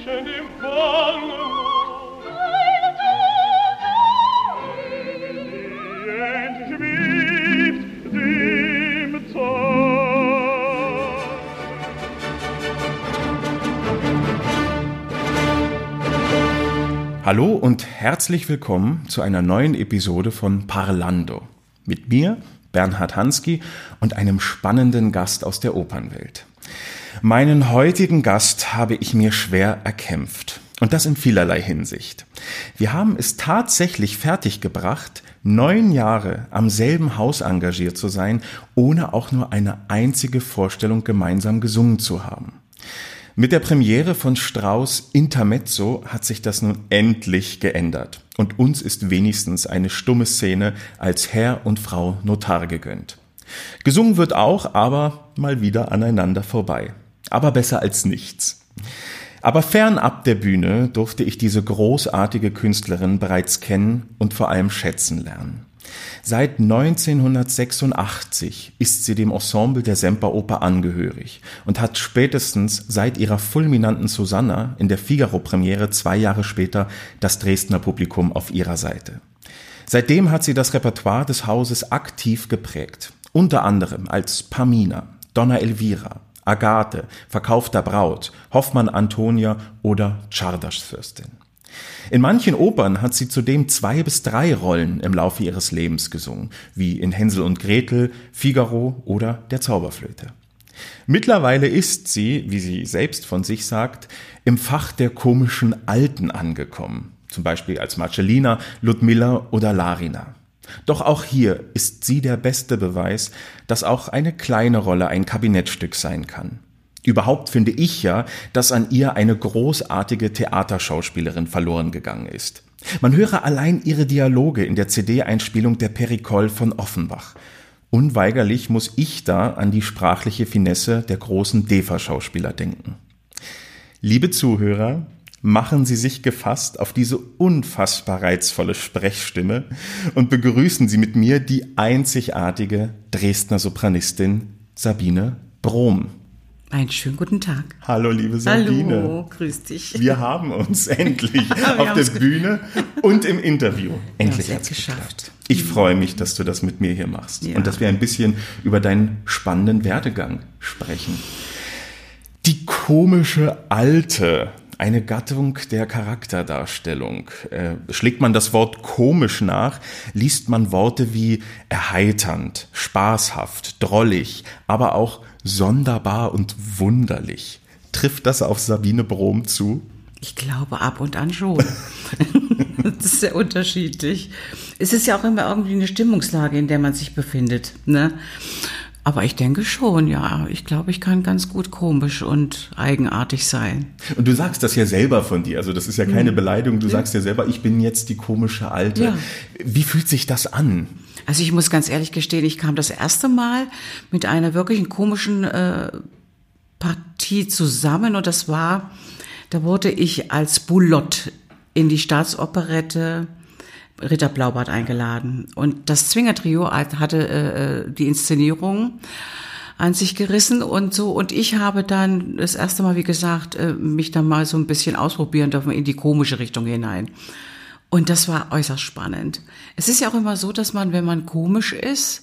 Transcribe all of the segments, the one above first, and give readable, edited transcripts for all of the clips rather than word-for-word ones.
Menschen im Bangen, entschwebt dem Tag. Hallo und herzlich willkommen zu einer neuen Episode von Parlando. Mit mir, Bernhard Hansky, und einem spannenden Gast aus der Opernwelt. Meinen heutigen Gast habe ich mir schwer erkämpft. Und das in vielerlei Hinsicht. Wir haben es tatsächlich fertiggebracht, 9 Jahre am selben Haus engagiert zu sein, ohne auch nur eine einzige Vorstellung gemeinsam gesungen zu haben. Mit der Premiere von Strauss' Intermezzo hat sich das nun endlich geändert. Und uns ist wenigstens eine stumme Szene als Herr und Frau Notar gegönnt. Gesungen wird auch, aber mal wieder aneinander vorbei. Aber besser als nichts. Aber fernab der Bühne durfte ich diese großartige Künstlerin bereits kennen und vor allem schätzen lernen. Seit 1986 ist sie dem Ensemble der Semperoper angehörig und hat spätestens seit ihrer fulminanten Susanna in der Figaro-Premiere 2 Jahre später das Dresdner Publikum auf ihrer Seite. Seitdem hat sie das Repertoire des Hauses aktiv geprägt, unter anderem als Pamina, Donna Elvira, Agathe, Verkaufter Braut, Hoffmann Antonia oder Czardas-Fürstin. In manchen Opern hat sie zudem 2 bis 3 Rollen im Laufe ihres Lebens gesungen, wie in Hänsel und Gretel, Figaro oder der Zauberflöte. Mittlerweile ist sie, wie sie selbst von sich sagt, im Fach der komischen Alten angekommen, zum Beispiel als Marcellina, Ludmilla oder Larina. Doch auch hier ist sie der beste Beweis, dass auch eine kleine Rolle ein Kabinettstück sein kann. Überhaupt finde ich ja, dass an ihr eine großartige Theaterschauspielerin verloren gegangen ist. Man höre allein ihre Dialoge in der CD-Einspielung der Pericole von Offenbach. Unweigerlich muss ich da an die sprachliche Finesse der großen DEFA-Schauspieler denken. Liebe Zuhörer, machen Sie sich gefasst auf diese unfassbar reizvolle Sprechstimme und begrüßen Sie mit mir die einzigartige Dresdner Sopranistin Sabine Brohm. Einen schönen guten Tag. Hallo, liebe Sabine. Hallo, grüß dich. Wir haben uns endlich auf der Bühne und im Interview. Endlich hat es geschafft. Ich freue mich, dass du das mit mir hier machst und dass wir ein bisschen über deinen spannenden Werdegang sprechen. Die komische Alte. Eine Gattung der Charakterdarstellung. Schlägt man das Wort komisch nach, liest man Worte wie erheiternd, spaßhaft, drollig, aber auch sonderbar und wunderlich. Trifft das auf Sabine Brohm zu? Ich glaube ab und an schon. Das ist sehr unterschiedlich. Es ist ja auch immer irgendwie eine Stimmungslage, in der man sich befindet, ne? Aber ich denke schon, ja. Ich glaube, ich kann ganz gut komisch und eigenartig sein. Und du sagst das ja selber von dir. Also das ist ja keine Beleidigung. Du sagst ja selber, ich bin jetzt die komische Alte. Ja. Wie fühlt sich das an? Also ich muss ganz ehrlich gestehen, ich kam das erste Mal mit einer wirklichen komischen Partie zusammen. Und das war, da wurde ich als Boulotte in die Staatsoperette Ritter Blaubart eingeladen. Und das Zwingertrio hatte die Inszenierung an sich gerissen und so. Und ich habe dann das erste Mal, wie gesagt, mich dann mal so ein bisschen ausprobieren dürfen in die komische Richtung hinein. Und das war äußerst spannend. Es ist ja auch immer so, dass man, wenn man komisch ist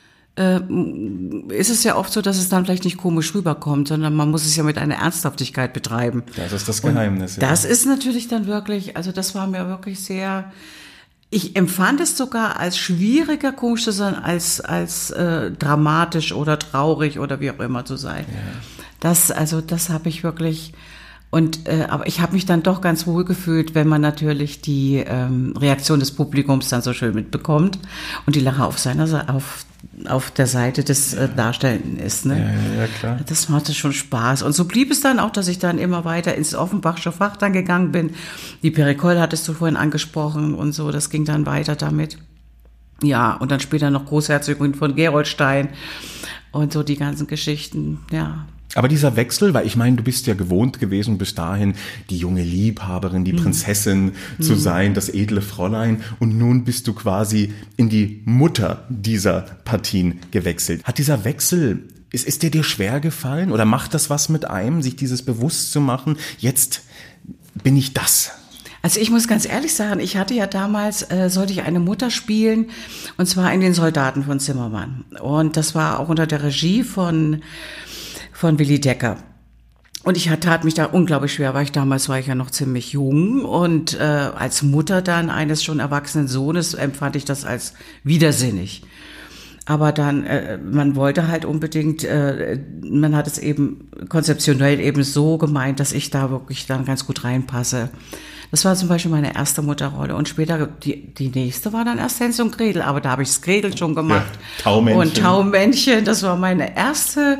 es ja oft so, dass es dann vielleicht nicht komisch rüberkommt, sondern man muss es ja mit einer Ernsthaftigkeit betreiben. Das ist das Geheimnis. Ja. Das ist natürlich dann wirklich, also das war mir wirklich sehr... Ich empfand es sogar als schwieriger, komisch zu sein, als dramatisch oder traurig oder wie auch immer zu sein. Ja. Das habe ich wirklich, aber ich habe mich dann doch ganz wohl gefühlt, wenn man natürlich die Reaktion des Publikums dann so schön mitbekommt und die Lache auf der Seite des Darstellenden ist. Ne? Ja, klar. Das machte schon Spaß. Und so blieb es dann auch, dass ich dann immer weiter ins Offenbachsche Fach dann gegangen bin. Die Pericole hattest du vorhin angesprochen und so, das ging dann weiter damit. Ja, und dann später noch Großherzogin von Gerolstein und so die ganzen Geschichten, ja. Aber dieser Wechsel, weil ich meine, du bist ja gewohnt gewesen bis dahin, die junge Liebhaberin, die Prinzessin zu sein, das edle Fräulein, und nun bist du quasi in die Mutter dieser Partien gewechselt. Hat dieser Wechsel Ist dir schwer gefallen oder macht das was mit einem, sich dieses bewusst zu machen, jetzt bin ich das? Also ich muss ganz ehrlich sagen, ich hatte ja damals, sollte ich eine Mutter spielen, und zwar in den Soldaten von Zimmermann. Und das war auch unter der Regie von Willi Decker. Und ich tat mich da unglaublich schwer, weil damals war ich ja noch ziemlich jung. Und als Mutter dann eines schon erwachsenen Sohnes empfand ich das als widersinnig. Aber dann, man wollte halt unbedingt, man hat es eben konzeptionell eben so gemeint, dass ich da wirklich dann ganz gut reinpasse. Das war zum Beispiel meine erste Mutterrolle. Und später, die nächste war dann erst Hänsel und Gretel. Aber da habe ich das Gretel schon gemacht. Ja, Taumännchen. Und Taumännchen, das war meine erste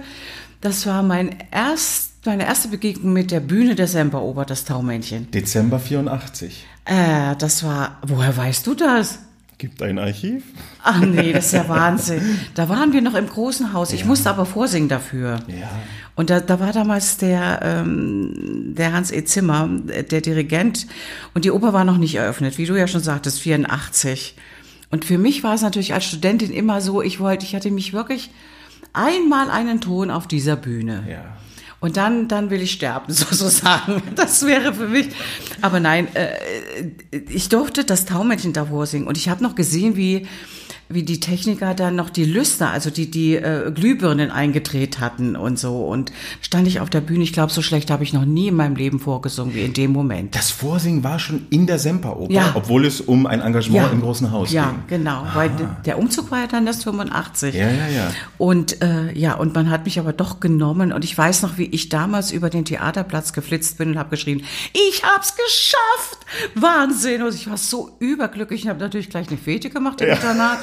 Begegnung mit der Bühne der Semperoper, das Taumännchen. Dezember 84. Das war, woher weißt du das? Gibt ein Archiv? Ach nee, das ist ja Wahnsinn. Da waren wir noch im großen Haus. Ich musste aber vorsingen dafür. Ja. Und da war damals der Hans E. Zimmer, der Dirigent. Und die Oper war noch nicht eröffnet, wie du ja schon sagtest, 84. Und für mich war es natürlich als Studentin immer so, ich hatte mich wirklich einmal einen Ton auf dieser Bühne. Ja. Und dann will ich sterben, sozusagen. Das wäre für mich. Aber nein, ich durfte das Taumännchen davor singen. Und ich habe noch gesehen, wie die Techniker dann noch die Lüster, also die Glühbirnen eingedreht hatten und so. Und stand ich auf der Bühne. Ich glaube, so schlecht habe ich noch nie in meinem Leben vorgesungen wie in dem Moment. Das Vorsingen war schon in der Semperoper, Ja. obwohl es um ein Engagement im großen Haus ging. Ja, genau. Weil der Umzug war ja dann erst 85. Ja. Und und man hat mich aber doch genommen. Und ich weiß noch, wie ich damals über den Theaterplatz geflitzt bin und habe geschrien, ich hab's geschafft! Wahnsinn! Und ich war so überglücklich. Ich habe natürlich gleich eine Fete gemacht im Internat.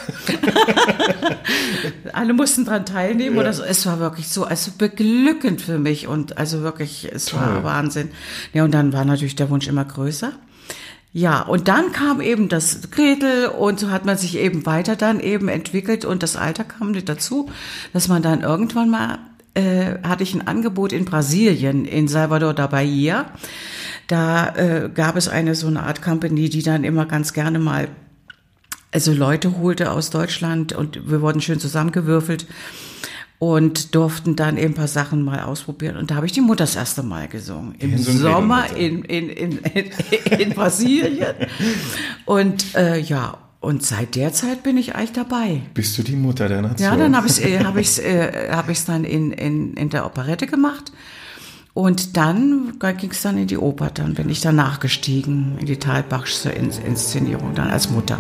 Alle mussten dran teilnehmen oder so. Es war wirklich so, also beglückend für mich und also wirklich, es war Wahnsinn. Ja, und dann war natürlich der Wunsch immer größer. Ja, und dann kam eben das Gretel und so hat man sich eben weiter dann eben entwickelt und das Alter kam nicht dazu, dass man dann irgendwann mal, hatte ich ein Angebot in Brasilien, in Salvador da Bahia. Da gab es so eine Art Company, die dann immer ganz gerne mal Leute holte aus Deutschland und wir wurden schön zusammengewürfelt und durften dann eben ein paar Sachen mal ausprobieren. Und da habe ich die Mutter das erste Mal gesungen. Im Sommer in Brasilien. Und und seit der Zeit bin ich eigentlich dabei. Bist du die Mutter der Nation? Ja, dann habe ich's dann in der Operette gemacht. Und dann ging es dann in die Oper. Dann bin ich dann nachgestiegen in die Thalbachsche Inszenierung, dann als Mutter.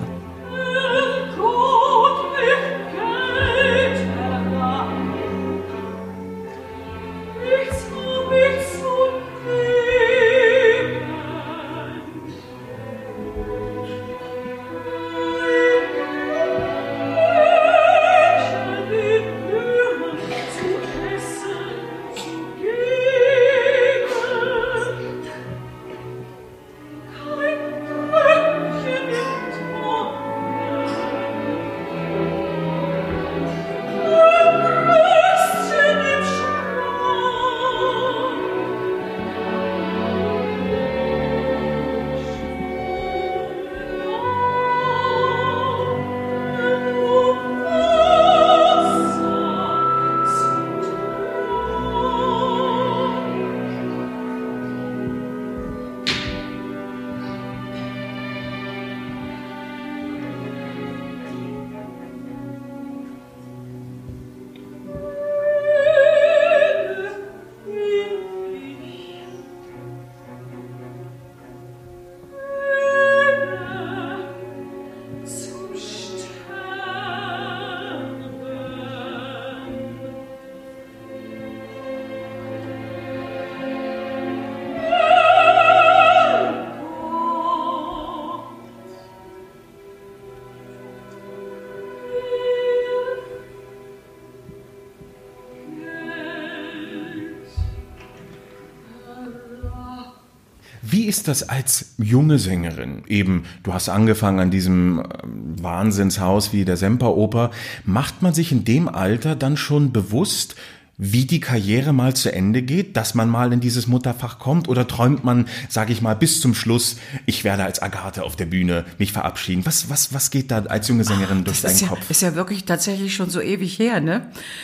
Wie ist das als junge Sängerin? Eben, du hast angefangen an diesem Wahnsinnshaus wie der Semperoper. Macht man sich in dem Alter dann schon bewusst, wie die Karriere mal zu Ende geht, dass man mal in dieses Mutterfach kommt? Oder träumt man, sage ich mal, bis zum Schluss, ich werde als Agathe auf der Bühne mich verabschieden? Was geht da als junge Sängerin durch deinen Kopf? Ist ja wirklich tatsächlich schon so ewig her, ne?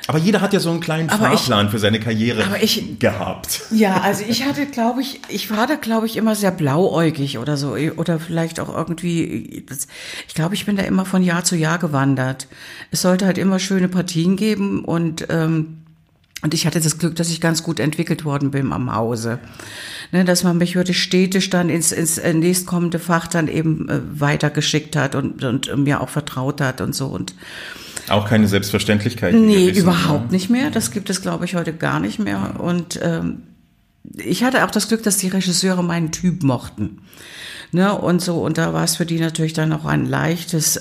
Aber jeder hat ja so einen kleinen Fahrplan für seine Karriere gehabt. Ja, also ich war da, glaube ich, immer sehr blauäugig oder so. Oder vielleicht auch irgendwie, ich glaube, ich bin da immer von Jahr zu Jahr gewandert. Es sollte halt immer schöne Partien geben und ich hatte das Glück, dass ich ganz gut entwickelt worden bin am Hause. Ne, dass man mich wirklich stetig dann ins nächstkommende Fach dann eben weitergeschickt hat und mir auch vertraut hat und so. Und auch keine Selbstverständlichkeit. Nee, überhaupt nicht mehr. Das gibt es, glaube ich, heute gar nicht mehr. Und ich hatte auch das Glück, dass die Regisseure meinen Typ mochten. Ne, und so, und da war es für die natürlich dann auch ein leichtes,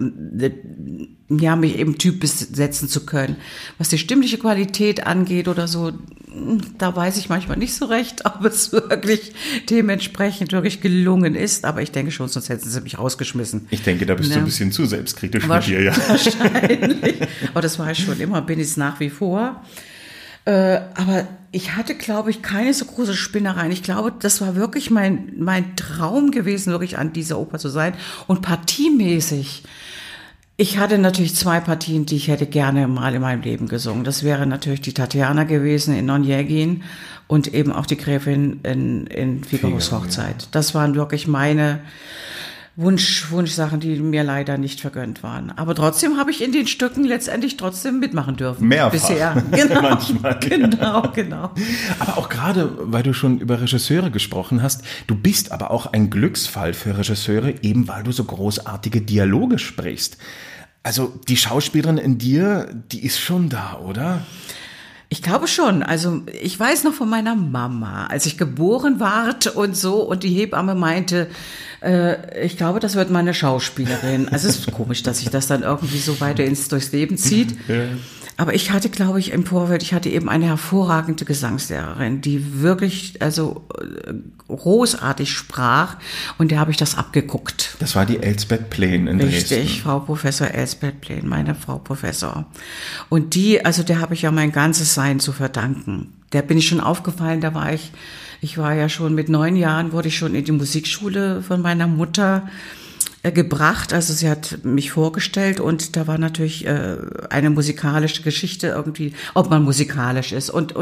mich eben Typ besetzen zu können. Was die stimmliche Qualität angeht oder so, da weiß ich manchmal nicht so recht, ob es wirklich dementsprechend wirklich gelungen ist. Aber ich denke schon, sonst hätten sie mich rausgeschmissen. Ich denke, da bist du ein bisschen zu selbstkritisch mit dir, ja. Wahrscheinlich. Aber das war ich schon immer, bin ich es nach wie vor. Aber ich hatte, glaube ich, keine so große Spinnereien. Ich glaube, das war wirklich mein Traum gewesen, wirklich an dieser Oper zu sein. Und partiemäßig, ich hatte natürlich 2 Partien, die ich hätte gerne mal in meinem Leben gesungen. Das wäre natürlich die Tatjana gewesen in Onegin und eben auch die Gräfin in Figaros Hochzeit. Ja. Das waren wirklich meine Wunschsachen, die mir leider nicht vergönnt waren. Aber trotzdem habe ich in den Stücken letztendlich trotzdem mitmachen dürfen. Mehrfach. Bisher. Genau. Manchmal. Genau. Aber auch gerade, weil du schon über Regisseure gesprochen hast, du bist aber auch ein Glücksfall für Regisseure, eben weil du so großartige Dialoge sprichst. Also die Schauspielerin in dir, die ist schon da, oder? Ich glaube schon. Also ich weiß noch von meiner Mama, als ich geboren ward und so, und die Hebamme meinte, ich glaube, das wird meine Schauspielerin. Also es ist komisch, dass sich das dann irgendwie so weiter durchs Leben zieht. Ja. Aber ich hatte, glaube ich, im Vorfeld, eben eine hervorragende Gesangslehrerin, die wirklich, also großartig sprach, und der habe ich das abgeguckt. Das war die Elsbeth Plehn in Dresden. Richtig, Frau Professor Elsbeth Plehn, meine Frau Professor. Und der habe ich ja mein ganzes Sein zu verdanken. Der bin ich schon aufgefallen, ich war ja schon mit 9 Jahren, wurde ich schon in die Musikschule von meiner Mutter gebracht, also sie hat mich vorgestellt, und da war natürlich eine musikalische Geschichte irgendwie, ob man musikalisch ist und.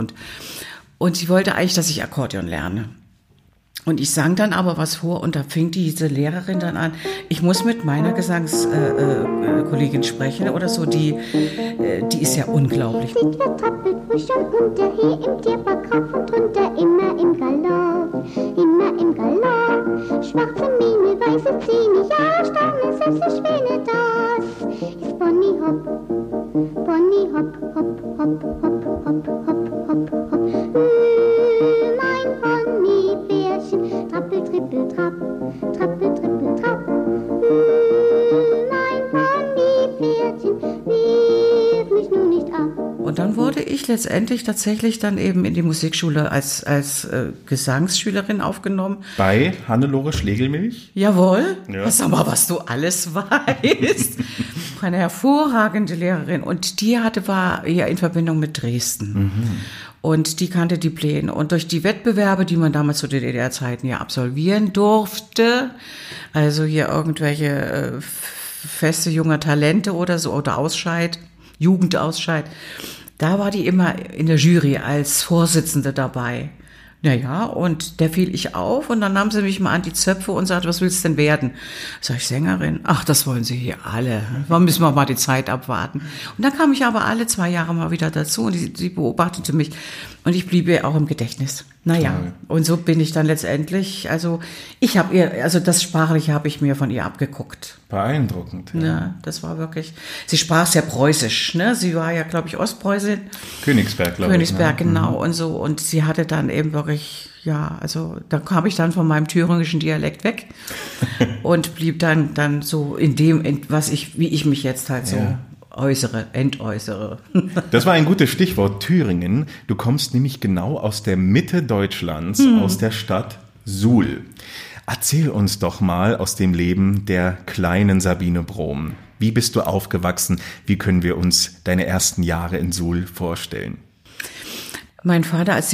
Und sie wollte eigentlich, dass ich Akkordeon lerne. Und ich sang dann aber was vor, und da fing diese Lehrerin dann an, ich muss mit meiner Gesangskollegin sprechen oder so, die ist ja unglaublich. Sieht, wer trappelt frisch und munter, hier im Tierpark rauf und runter, immer im Galopp, immer im Galopp. Schwarze Mähne, weiße Zähne, ja, Sterne, süße Schwäne, das ist Bonnie Hopp, Bonnie Hopp, Hopp, Hopp, Hopp, Hopp, Hopp, Hopp, Hopp. Mein Pony-Bärchen, trappel, trippel, trapp, trappel, trippel, trapp. Mein Pony-Bärchen, wirf mich nun nicht ab. Und dann wurde ich letztendlich tatsächlich dann eben in die Musikschule als Gesangsschülerin aufgenommen. Bei Hannelore Schlegelmilch? Jawohl. Ja. Sag mal, was du alles weißt. Eine hervorragende Lehrerin. Und die war eher in Verbindung mit Dresden. Mhm. Und die kannte die Pläne. Und durch die Wettbewerbe, die man damals zu DDR-Zeiten ja absolvieren durfte, also hier irgendwelche Feste junger Talente oder so, oder Jugendausscheid, da war die immer in der Jury als Vorsitzende dabei. Naja, und der fiel ich auf, und dann nahm sie mich mal an die Zöpfe und sagte, was willst du denn werden? Sag ich, Sängerin. Ach, das wollen sie hier alle. Da müssen wir mal die Zeit abwarten. Und dann kam ich aber alle 2 Jahre mal wieder dazu, und sie beobachtete mich, und ich blieb ihr auch im Gedächtnis. Naja, und so bin ich dann letztendlich, das Sprachliche habe ich mir von ihr abgeguckt. Beeindruckend. Ja, das war wirklich, sie sprach sehr preußisch, ne? Sie war ja, glaube ich, Ostpreußin. Königsberg, glaube ich. Königsberg, genau, und so. Und sie hatte dann eben wirklich, da kam ich dann von meinem thüringischen Dialekt weg und blieb dann so in dem, wie ich mich jetzt halt so entäußere. Das war ein gutes Stichwort, Thüringen. Du kommst nämlich genau aus der Mitte Deutschlands, aus der Stadt Suhl. Erzähl uns doch mal aus dem Leben der kleinen Sabine Brohm. Wie bist du aufgewachsen? Wie können wir uns deine ersten Jahre in Suhl vorstellen? Mein Vater als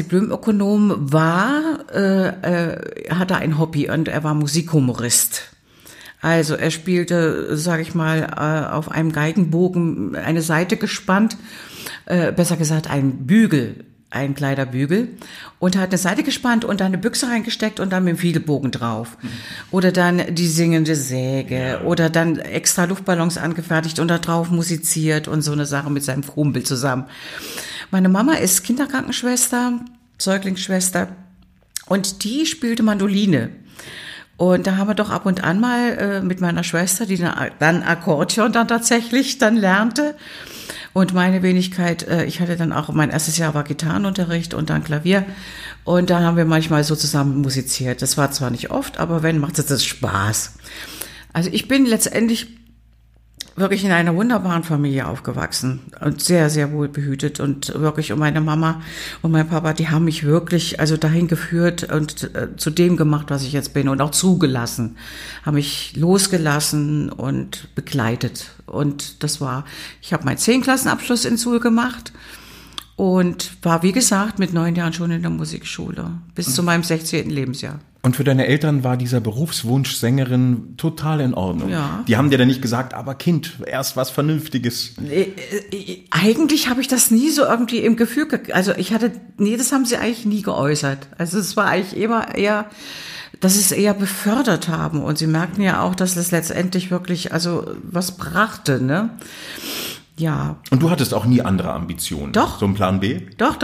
Diplomökonom hatte ein Hobby, und er war Musikhumorist. Also er spielte, sage ich mal, auf einem Geigenbogen eine Saite gespannt, besser gesagt ein Bügel, ein Kleiderbügel, und hat eine Saite gespannt und dann eine Büchse reingesteckt und dann mit dem Fiedelbogen drauf. Oder dann die singende Säge oder dann extra Luftballons angefertigt und da drauf musiziert und so eine Sache mit seinem Krummel zusammen. Meine Mama ist Kinderkrankenschwester, Säuglingsschwester, und die spielte Mandoline. Und da haben wir doch ab und an mal mit meiner Schwester, die dann Akkordeon dann tatsächlich dann lernte. Und meine Wenigkeit, ich hatte dann auch, mein erstes Jahr war Gitarrenunterricht und dann Klavier. Und da haben wir manchmal so zusammen musiziert. Das war zwar nicht oft, aber wenn, macht es das Spaß. Also ich bin letztendlich wirklich in einer wunderbaren Familie aufgewachsen und sehr, sehr wohl behütet und wirklich, und meine Mama und mein Papa, die haben mich wirklich also dahin geführt und zu dem gemacht, was ich jetzt bin, und auch zugelassen, haben mich losgelassen und begleitet. Und das war, ich habe meinen 10-Klassenabschluss in Suhl gemacht und war, wie gesagt, mit 9 Jahren schon in der Musikschule bis zu meinem 16. Lebensjahr. Und für deine Eltern war dieser Berufswunsch Sängerin total in Ordnung. Ja. Die haben dir dann nicht gesagt, aber Kind, erst was Vernünftiges. Eigentlich habe ich das nie so irgendwie im Gefühl, das haben sie eigentlich nie geäußert. Also es war eigentlich immer eher, dass sie es eher befördert haben. Und sie merkten ja auch, dass es letztendlich wirklich, also was brachte, ne? Ja. Und du hattest auch nie andere Ambitionen? Doch. So ein Plan B? Doch.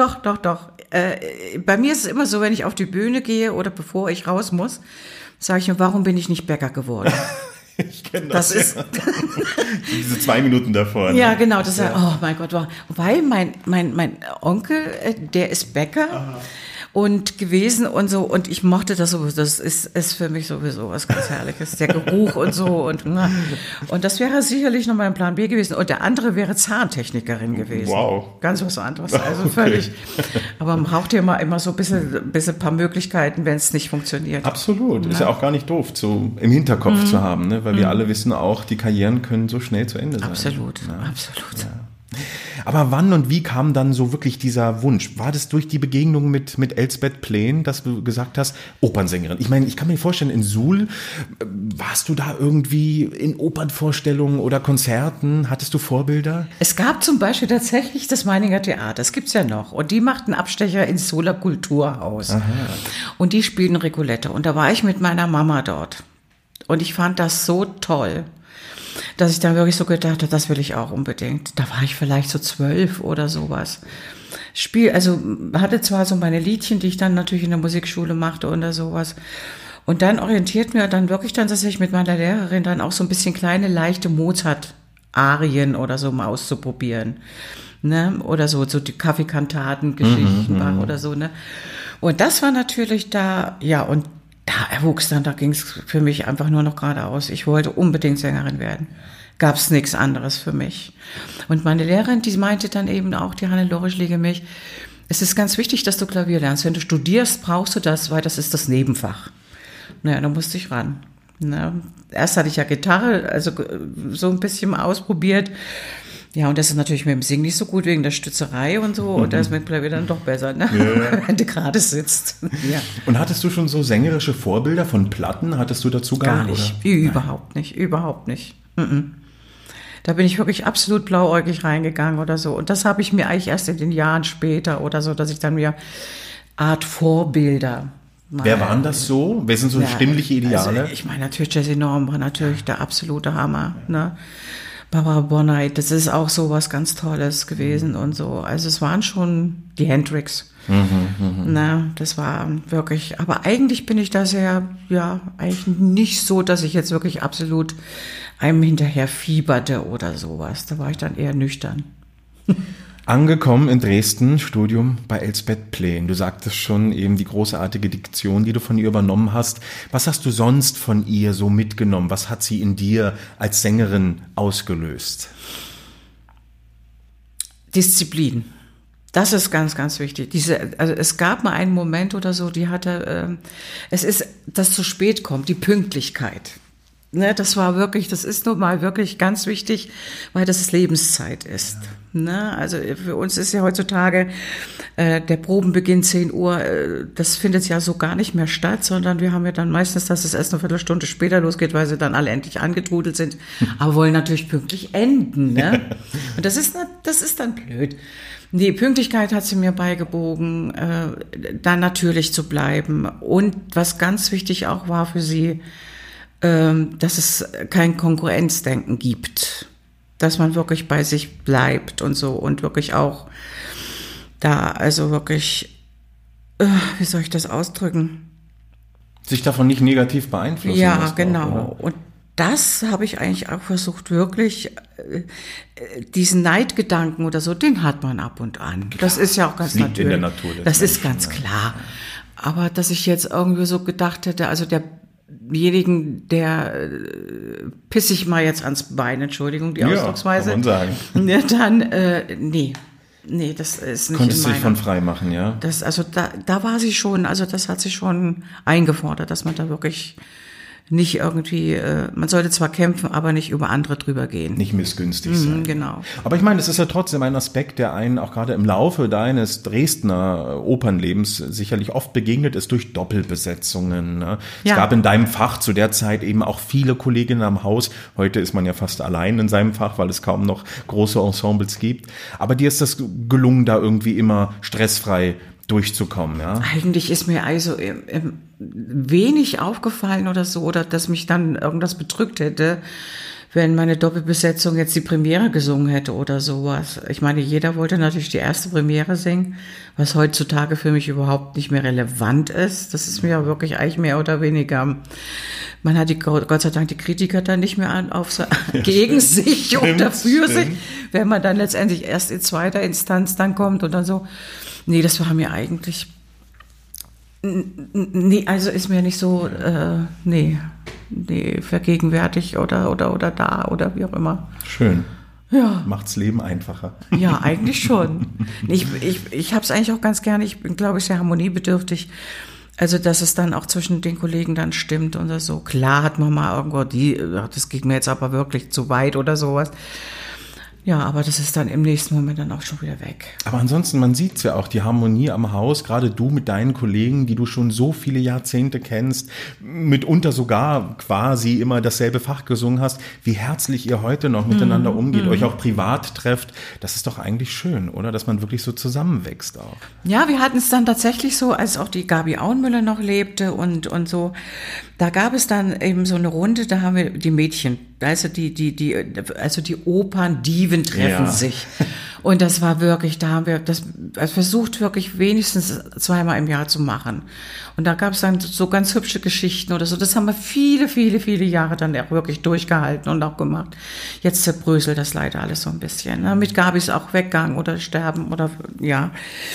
Bei mir ist es immer so, wenn ich auf die Bühne gehe oder bevor ich raus muss, sage ich mir, warum bin ich nicht Bäcker geworden? Ich kenne das. Das ist diese 2 Minuten davor. Ne? Ja, genau. Das ist, oh mein Gott, weil mein Onkel, der ist Bäcker. Aha. Und gewesen und so, und ich mochte das sowieso, das ist für mich sowieso was ganz Herrliches, der Geruch und so, und das wäre sicherlich noch mein Plan B gewesen, und der andere wäre Zahntechnikerin gewesen. Wow. Ganz was anderes, also völlig, aber man braucht ja immer so ein bisschen paar Möglichkeiten, wenn es nicht funktioniert. Absolut, ist ja auch gar nicht doof, so im Hinterkopf zu haben, ne? Weil wir alle wissen auch, die Karrieren können so schnell zu Ende sein. Absolut. Ja. Aber wann und wie kam dann so wirklich dieser Wunsch? War das durch die Begegnung mit Elsbeth Plehn, dass du gesagt hast, Opernsängerin? Ich meine, ich kann mir vorstellen, in Suhl, warst du da irgendwie in Opernvorstellungen oder Konzerten? Hattest du Vorbilder? Es gab zum Beispiel tatsächlich das Meininger Theater, das gibt's ja noch. Und die machten Abstecher ins Suhler Kulturhaus. Aha. Und die spielten Rigoletto. Und da war ich mit meiner Mama dort. Und ich fand das so toll, dass ich dann wirklich so gedacht habe, das will ich auch unbedingt. Da war ich vielleicht so 12 oder sowas. Hatte zwar so meine Liedchen, die ich dann natürlich in der Musikschule machte oder sowas. Und dann orientiert mir dann wirklich dann, dass ich mit meiner Lehrerin dann auch so ein bisschen kleine, leichte Mozart-Arien oder so mal auszuprobieren. Ne? Oder so die Kaffeekantaten, Geschichten oder so. Ne? Und das war natürlich da, ja, und da erwuchs dann, da ging es für mich einfach nur noch geradeaus. Ich wollte unbedingt Sängerin werden. Gab's nichts anderes für mich. Und meine Lehrerin, die meinte dann eben auch, die Hannelore Schlegelmilch, es ist ganz wichtig, dass du Klavier lernst. Wenn du studierst, brauchst du das, weil das ist das Nebenfach. Naja, da musste ich ran. Na, erst hatte ich ja Gitarre, also so ein bisschen mal ausprobiert. Ja, und das ist natürlich mit dem Singen nicht so gut wegen der Stützerei und so. Und da ist mit Klavier dann doch besser, ne? Ja. Wenn du gerade sitzt. Ja. Und hattest du schon so sängerische Vorbilder von Platten? Hattest du dazu gar nicht? Überhaupt nicht. Da bin ich wirklich absolut blauäugig reingegangen oder so. Und das habe ich mir eigentlich erst in den Jahren später oder so, dass ich dann mir Art Vorbilder. Wer waren das so? Wer sind so stimmliche Ideale? Also ich meine, natürlich Jessie Norm war natürlich der absolute Hammer, ne? Barbara Bonney, das ist auch so was ganz Tolles gewesen und so. Also es waren schon die Hendrix. Na, das war wirklich, aber eigentlich bin ich da sehr, ja, eigentlich nicht so, dass ich jetzt wirklich absolut einem hinterher fieberte oder sowas. Da war ich dann eher nüchtern. Angekommen in Dresden, Studium bei Elsbeth Plehn. Du sagtest schon eben die großartige Diktion, die du von ihr übernommen hast. Was hast du sonst von ihr so mitgenommen? Was hat sie in dir als Sängerin ausgelöst? Disziplin. Das ist ganz, ganz wichtig. Also es gab mal einen Moment oder so, die hatte, es ist, dass zu spät kommt, die Pünktlichkeit. Ne, das ist nun mal wirklich ganz wichtig, weil das Lebenszeit ist. Ne, also für uns ist ja heutzutage der Probenbeginn 10 Uhr, das findet ja so gar nicht mehr statt, sondern wir haben ja dann meistens, dass es erst eine Viertelstunde später losgeht, weil sie dann alle endlich angetrudelt sind, aber wollen natürlich pünktlich enden. Ne? Und das ist dann blöd. Die Pünktlichkeit hat sie mir beigebogen, dann natürlich zu bleiben. Und was ganz wichtig auch war für sie, dass es kein Konkurrenzdenken gibt, dass man wirklich bei sich bleibt und so und wirklich auch da, also wirklich, wie soll ich das ausdrücken? Sich davon nicht negativ beeinflussen Ja, lässt genau. Auch, oder? Und das habe ich eigentlich auch versucht, wirklich, diesen Neidgedanken oder so, den hat man ab und an. Das ist ja auch ganz liegt natürlich. in der Natur des Das ist Menschen, ganz klar. Aber dass ich jetzt irgendwie so gedacht hätte, also derjenigen, der pisse ich mal jetzt ans Bein, Entschuldigung, die Ausdrucksweise. Kann man sagen. Ja, dann, nee, das ist nicht Konntest in du dich von frei machen, ja? Das, also da war sie schon, also das hat sie schon eingefordert, dass man da wirklich nicht irgendwie, man sollte zwar kämpfen, aber nicht über andere drüber gehen. Nicht missgünstig sein. Genau. Aber ich meine, das ist ja trotzdem ein Aspekt, der einen auch gerade im Laufe deines Dresdner Opernlebens sicherlich oft begegnet ist durch Doppelbesetzungen. Ne? Ja. Es gab in deinem Fach zu der Zeit eben auch viele Kolleginnen am Haus. Heute ist man ja fast allein in seinem Fach, weil es kaum noch große Ensembles gibt. Aber dir ist das gelungen, da irgendwie immer stressfrei durchzukommen, ja? Eigentlich ist mir also wenig aufgefallen oder so, oder dass mich dann irgendwas bedrückt hätte, wenn meine Doppelbesetzung jetzt die Premiere gesungen hätte oder sowas. Ich meine, jeder wollte natürlich die erste Premiere singen, was heutzutage für mich überhaupt nicht mehr relevant ist. Das ist mir ja wirklich eigentlich mehr oder weniger, man hat Gott sei Dank die Kritiker dann nicht mehr gegen sich oder für sich, wenn man dann letztendlich erst in zweiter Instanz dann kommt und dann so. Nee, das war mir eigentlich, nee, also ist mir nicht so, nee, vergegenwärtig oder da oder wie auch immer. Schön. Ja. Macht's Leben einfacher. Ja, eigentlich schon. Ich habe es eigentlich auch ganz gerne, ich bin, glaube ich, sehr harmoniebedürftig. Also, dass es dann auch zwischen den Kollegen dann stimmt oder so. Klar hat man mal irgendwo das geht mir jetzt aber wirklich zu weit oder sowas. Ja, aber das ist dann im nächsten Moment dann auch schon wieder weg. Aber ansonsten, man sieht's ja auch, die Harmonie am Haus, gerade du mit deinen Kollegen, die du schon so viele Jahrzehnte kennst, mitunter sogar quasi immer dasselbe Fach gesungen hast, wie herzlich ihr heute noch miteinander umgeht, euch auch privat trefft, das ist doch eigentlich schön, oder? Dass man wirklich so zusammenwächst auch. Ja, wir hatten es dann tatsächlich so, als auch die Gabi Auenmüller noch lebte und so, da gab es dann eben so eine Runde, da haben wir die Mädchen, also die Operndiven treffen sich. Und das war wirklich, da haben wir das versucht, wirklich wenigstens 2-mal im Jahr zu machen. Und da gab es dann so ganz hübsche Geschichten oder so. Das haben wir viele Jahre dann auch wirklich durchgehalten und auch gemacht. Jetzt zerbröselt das leider alles so ein bisschen. Ne? Mit Gabi ist auch weggegangen oder sterben oder, ja.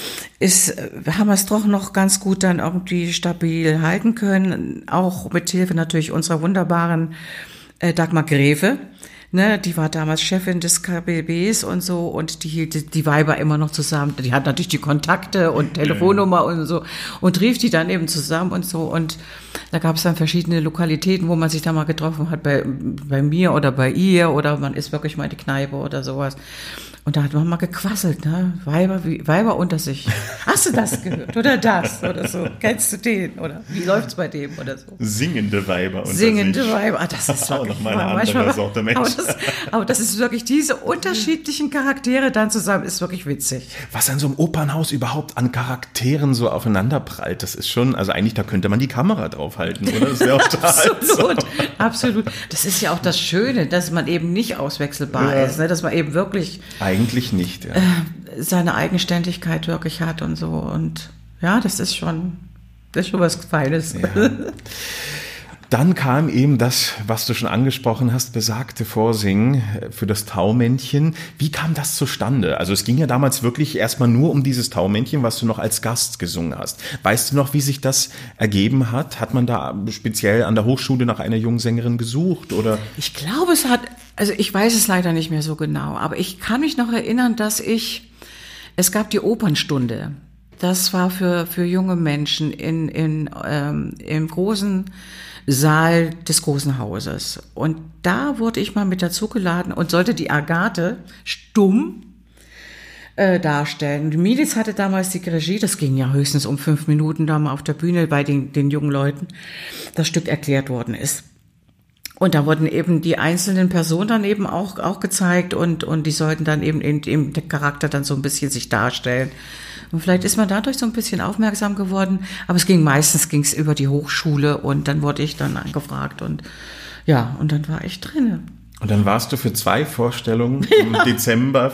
Haben wir es doch noch ganz gut dann irgendwie stabil halten können. Auch mit Hilfe natürlich unserer wunderbaren Dagmar Greve. Ne, die war damals Chefin des KBBs und so und die hielt die Weiber immer noch zusammen. Die hat natürlich die Kontakte und Telefonnummer und so und rief die dann eben zusammen und so. Und da gab es dann verschiedene Lokalitäten, wo man sich da mal getroffen hat, bei mir oder bei ihr oder man ist wirklich mal in die Kneipe oder sowas. Und da hat man mal gequasselt, ne? Weiber unter sich. Hast du das gehört? Oder das? Oder so. Kennst du den? Oder wie läuft's bei dem? Oder so. Singende Weiber unter Singende sich. Weiber. Ah, das ist auch wirklich noch mal eine andere Sorte Mensch. Aber das ist wirklich, diese unterschiedlichen Charaktere dann zusammen, ist wirklich witzig. Was an so einem Opernhaus überhaupt an Charakteren so aufeinander prallt, das ist schon, also eigentlich, da könnte man die Kamera draufhalten, oder? Das wäre auch total Absolut. Das ist ja auch das Schöne, dass man eben nicht auswechselbar ist, ne? Dass man eben wirklich eigentlich nicht, ja. Seine Eigenständigkeit wirklich hat und so. Und ja, das ist schon was Feines. Ja. Dann kam eben das, was du schon angesprochen hast, besagte Vorsingen für das Taumännchen. Wie kam das zustande? Also es ging ja damals wirklich erstmal nur um dieses Taumännchen, was du noch als Gast gesungen hast. Weißt du noch, wie sich das ergeben hat? Hat man da speziell an der Hochschule nach einer jungen Sängerin gesucht, oder? Ich glaube, also ich weiß es leider nicht mehr so genau, aber ich kann mich noch erinnern, es gab die Opernstunde. Das war für junge Menschen im großen Saal des großen Hauses. Und da wurde ich mal mit dazu geladen und sollte die Agathe stumm darstellen. Die Miliz hatte damals die Regie, das ging ja höchstens um 5 Minuten da mal auf der Bühne bei den jungen Leuten, das Stück erklärt worden ist. Und da wurden eben die einzelnen Personen dann eben auch gezeigt und die sollten dann eben im Charakter dann so ein bisschen sich darstellen. Und vielleicht ist man dadurch so ein bisschen aufmerksam geworden, aber meistens ging es über die Hochschule und dann wurde ich dann angefragt und ja, und dann war ich drinne. Und dann warst du für 2 Vorstellungen im Dezember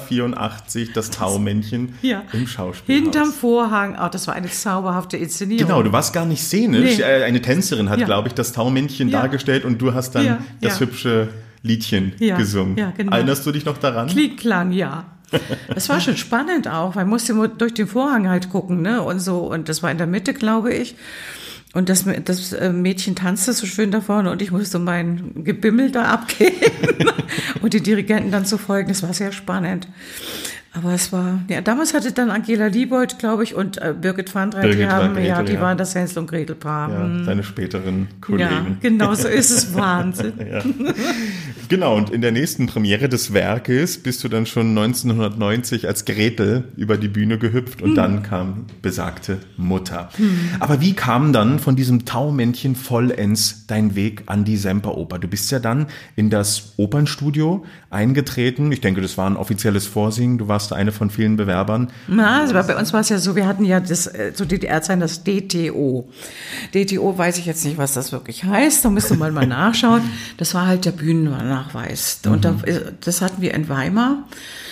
84 das Taumännchen im Schauspielhaus. Hinterm Vorhang. Oh, das war eine zauberhafte Inszenierung. Genau, du warst gar nicht szenisch. Nee. Eine Tänzerin hat, glaube ich, das Taumännchen dargestellt und du hast dann das hübsche Liedchen gesungen. Ja, genau. Erinnerst du dich noch daran? Klang, ja. Das war schon spannend auch, weil man musste durch den Vorhang halt gucken, ne, und so. Und das war in der Mitte, glaube ich. Und das Mädchen tanzte so schön da vorne und ich musste mein Gebimmel da abgeben und die Dirigenten dann zu folgen. Das war sehr spannend. Aber es war, ja, damals hatte dann Angela Liebold, glaube ich, und Birgit van Dreit, die waren das Hänsel- und Gretel-Paar. Ja, deine späteren Kollegen. Ja, genau, so ist es. Wahnsinn. Ja. Genau, und in der nächsten Premiere des Werkes bist du dann schon 1990 als Gretel über die Bühne gehüpft und dann kam besagte Mutter. Aber wie kam dann von diesem Taumännchen vollends dein Weg an die Semperoper? Du bist ja dann in das Opernstudio eingetreten. Ich denke, das war ein offizielles Vorsingen. Du warst eine von vielen Bewerbern. Na, also bei uns war es ja so, wir hatten ja zu DDR-Zeiten das DTO. DTO weiß ich jetzt nicht, was das wirklich heißt. Da müsste man mal nachschauen. Das war halt der Bühnennachweis. Und das hatten wir in Weimar.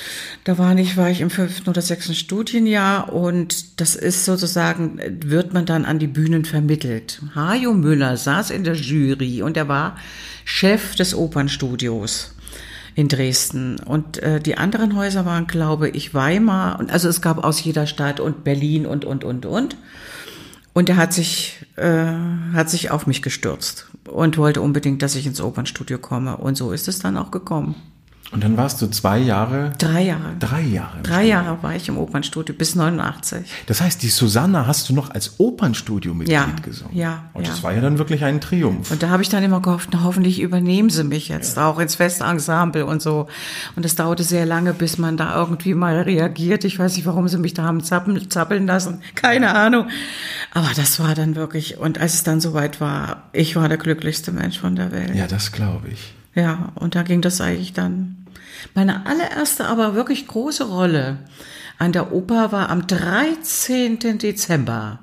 Da war ich im 5. oder 6. Studienjahr und das ist sozusagen, wird man dann an die Bühnen vermittelt. Hajo Müller saß in der Jury und er war Chef des Opernstudios in Dresden. Und die anderen Häuser waren, glaube ich, Weimar. Und also es gab aus jeder Stadt und Berlin und. Und er hat sich auf mich gestürzt und wollte unbedingt, dass ich ins Opernstudio komme. Und so ist es dann auch gekommen. Und dann warst du 2 Jahre? 3 Jahre. 3 Jahre. 3 Jahre war ich im Opernstudio bis 89. Das heißt, die Susanna hast du noch als Opernstudio-Mitglied gesungen. Ja. Und das war ja dann wirklich ein Triumph. Und da habe ich dann immer gehofft, na, hoffentlich übernehmen sie mich jetzt auch ins Festensemble und so. Und es dauerte sehr lange, bis man da irgendwie mal reagiert. Ich weiß nicht, warum sie mich da haben zappeln lassen. Keine Ahnung. Aber das war dann wirklich, und als es dann soweit war, ich war der glücklichste Mensch von der Welt. Ja, das glaube ich. Ja, und da ging das eigentlich dann. Meine allererste, aber wirklich große Rolle an der Oper war am 13. Dezember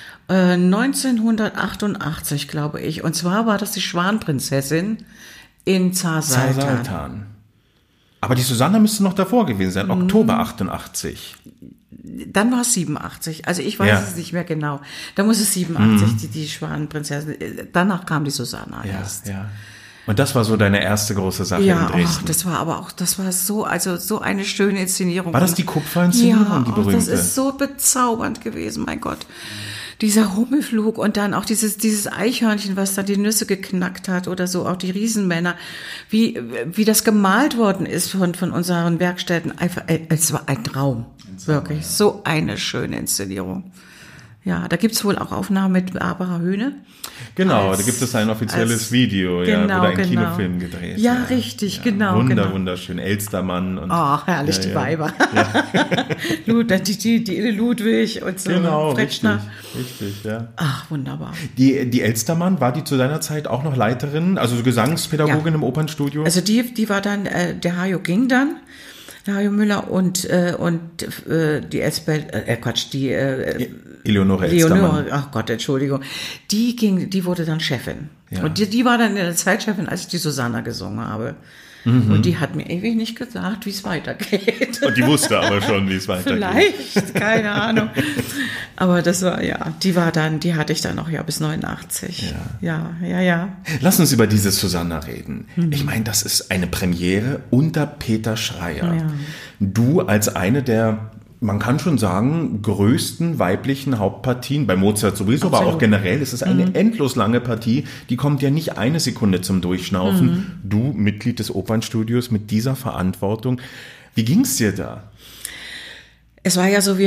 1988, glaube ich. Und zwar war das die Schwanprinzessin in Zar Saltan. Aber die Susanna müsste noch davor gewesen sein, Oktober 88. Dann war es 87. Also ich weiß es nicht mehr genau. Da muss es 87, die Schwanenprinzessin. Danach kam die Susanna erst. Ja. Und das war so deine erste große Sache in Dresden. Ja, das war so eine schöne Inszenierung. War das die Kupferinszenierung, die berühmte? Das ist so bezaubernd gewesen, mein Gott. Dieser Hummelflug und dann auch dieses Eichhörnchen, was da die Nüsse geknackt hat oder so, auch die Riesenmänner, wie das gemalt worden ist von unseren Werkstätten. Einfach, es war ein Traum. Wirklich. So eine schöne Inszenierung. Ja, da gibt's wohl auch Aufnahmen mit Barbara Höhne. Genau, da gibt es ein offizielles Video, oder ein Kinofilm gedreht. Ja, richtig, genau. Wunderschön. Elstermann. Und, herrlich, die Weiber. Ja. die Ludwig und so. Genau, Fretschner. richtig, ja. Ach, wunderbar. Die Elstermann, war die zu deiner Zeit auch noch Leiterin, also Gesangspädagogin im Opernstudio? Also die war dann, der Hajo ging dann. Hajo Müller und die Elsbeth, Eleonore Elstermann. Ach Gott, Entschuldigung. Die wurde dann Chefin. Ja. Und die war dann in der Zeitchefin, als ich die Susanna gesungen habe. Und die hat mir ewig nicht gesagt, wie es weitergeht. Und die wusste aber schon, wie es weitergeht. Vielleicht, keine Ahnung. Aber das war, die hatte ich dann noch bis 89. Ja. Lass uns über diese Susanna reden. Ich meine, das ist eine Premiere unter Peter Schreier. Ja. Du als eine der, man kann schon sagen, größten weiblichen Hauptpartien, bei Mozart sowieso, Absolut. Aber auch generell, es ist eine endlos lange Partie, die kommt ja nicht eine Sekunde zum Durchschnaufen. Du, Mitglied des Opernstudios mit dieser Verantwortung, wie ging's dir da? Es war ja so,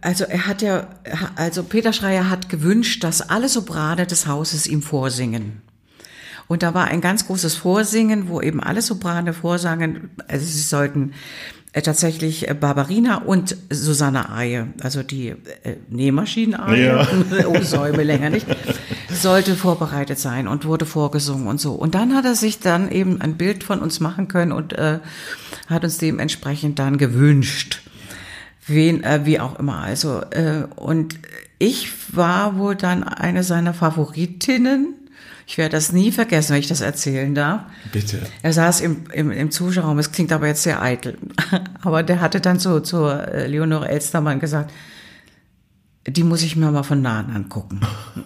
Peter Schreier hat gewünscht, dass alle Soprane des Hauses ihm vorsingen. Und da war ein ganz großes Vorsingen, wo eben alle Soprane vorsangen. Also sie sollten tatsächlich Barbarina und Susanna Aie, also die Nähmaschinen-Aie, Ja. oh Säume länger nicht, sollte vorbereitet sein und wurde vorgesungen und so. Und dann hat er sich dann eben ein Bild von uns machen können und hat uns dementsprechend dann gewünscht. Wie auch immer. Also, und ich war wohl dann eine seiner Favoritinnen. Ich werde das nie vergessen, wenn ich das erzählen darf. Bitte. Er saß im Zuschauerraum, es klingt aber jetzt sehr eitel. Aber der hatte dann zur Leonore Elstermann gesagt, die muss ich mir mal von nahen angucken.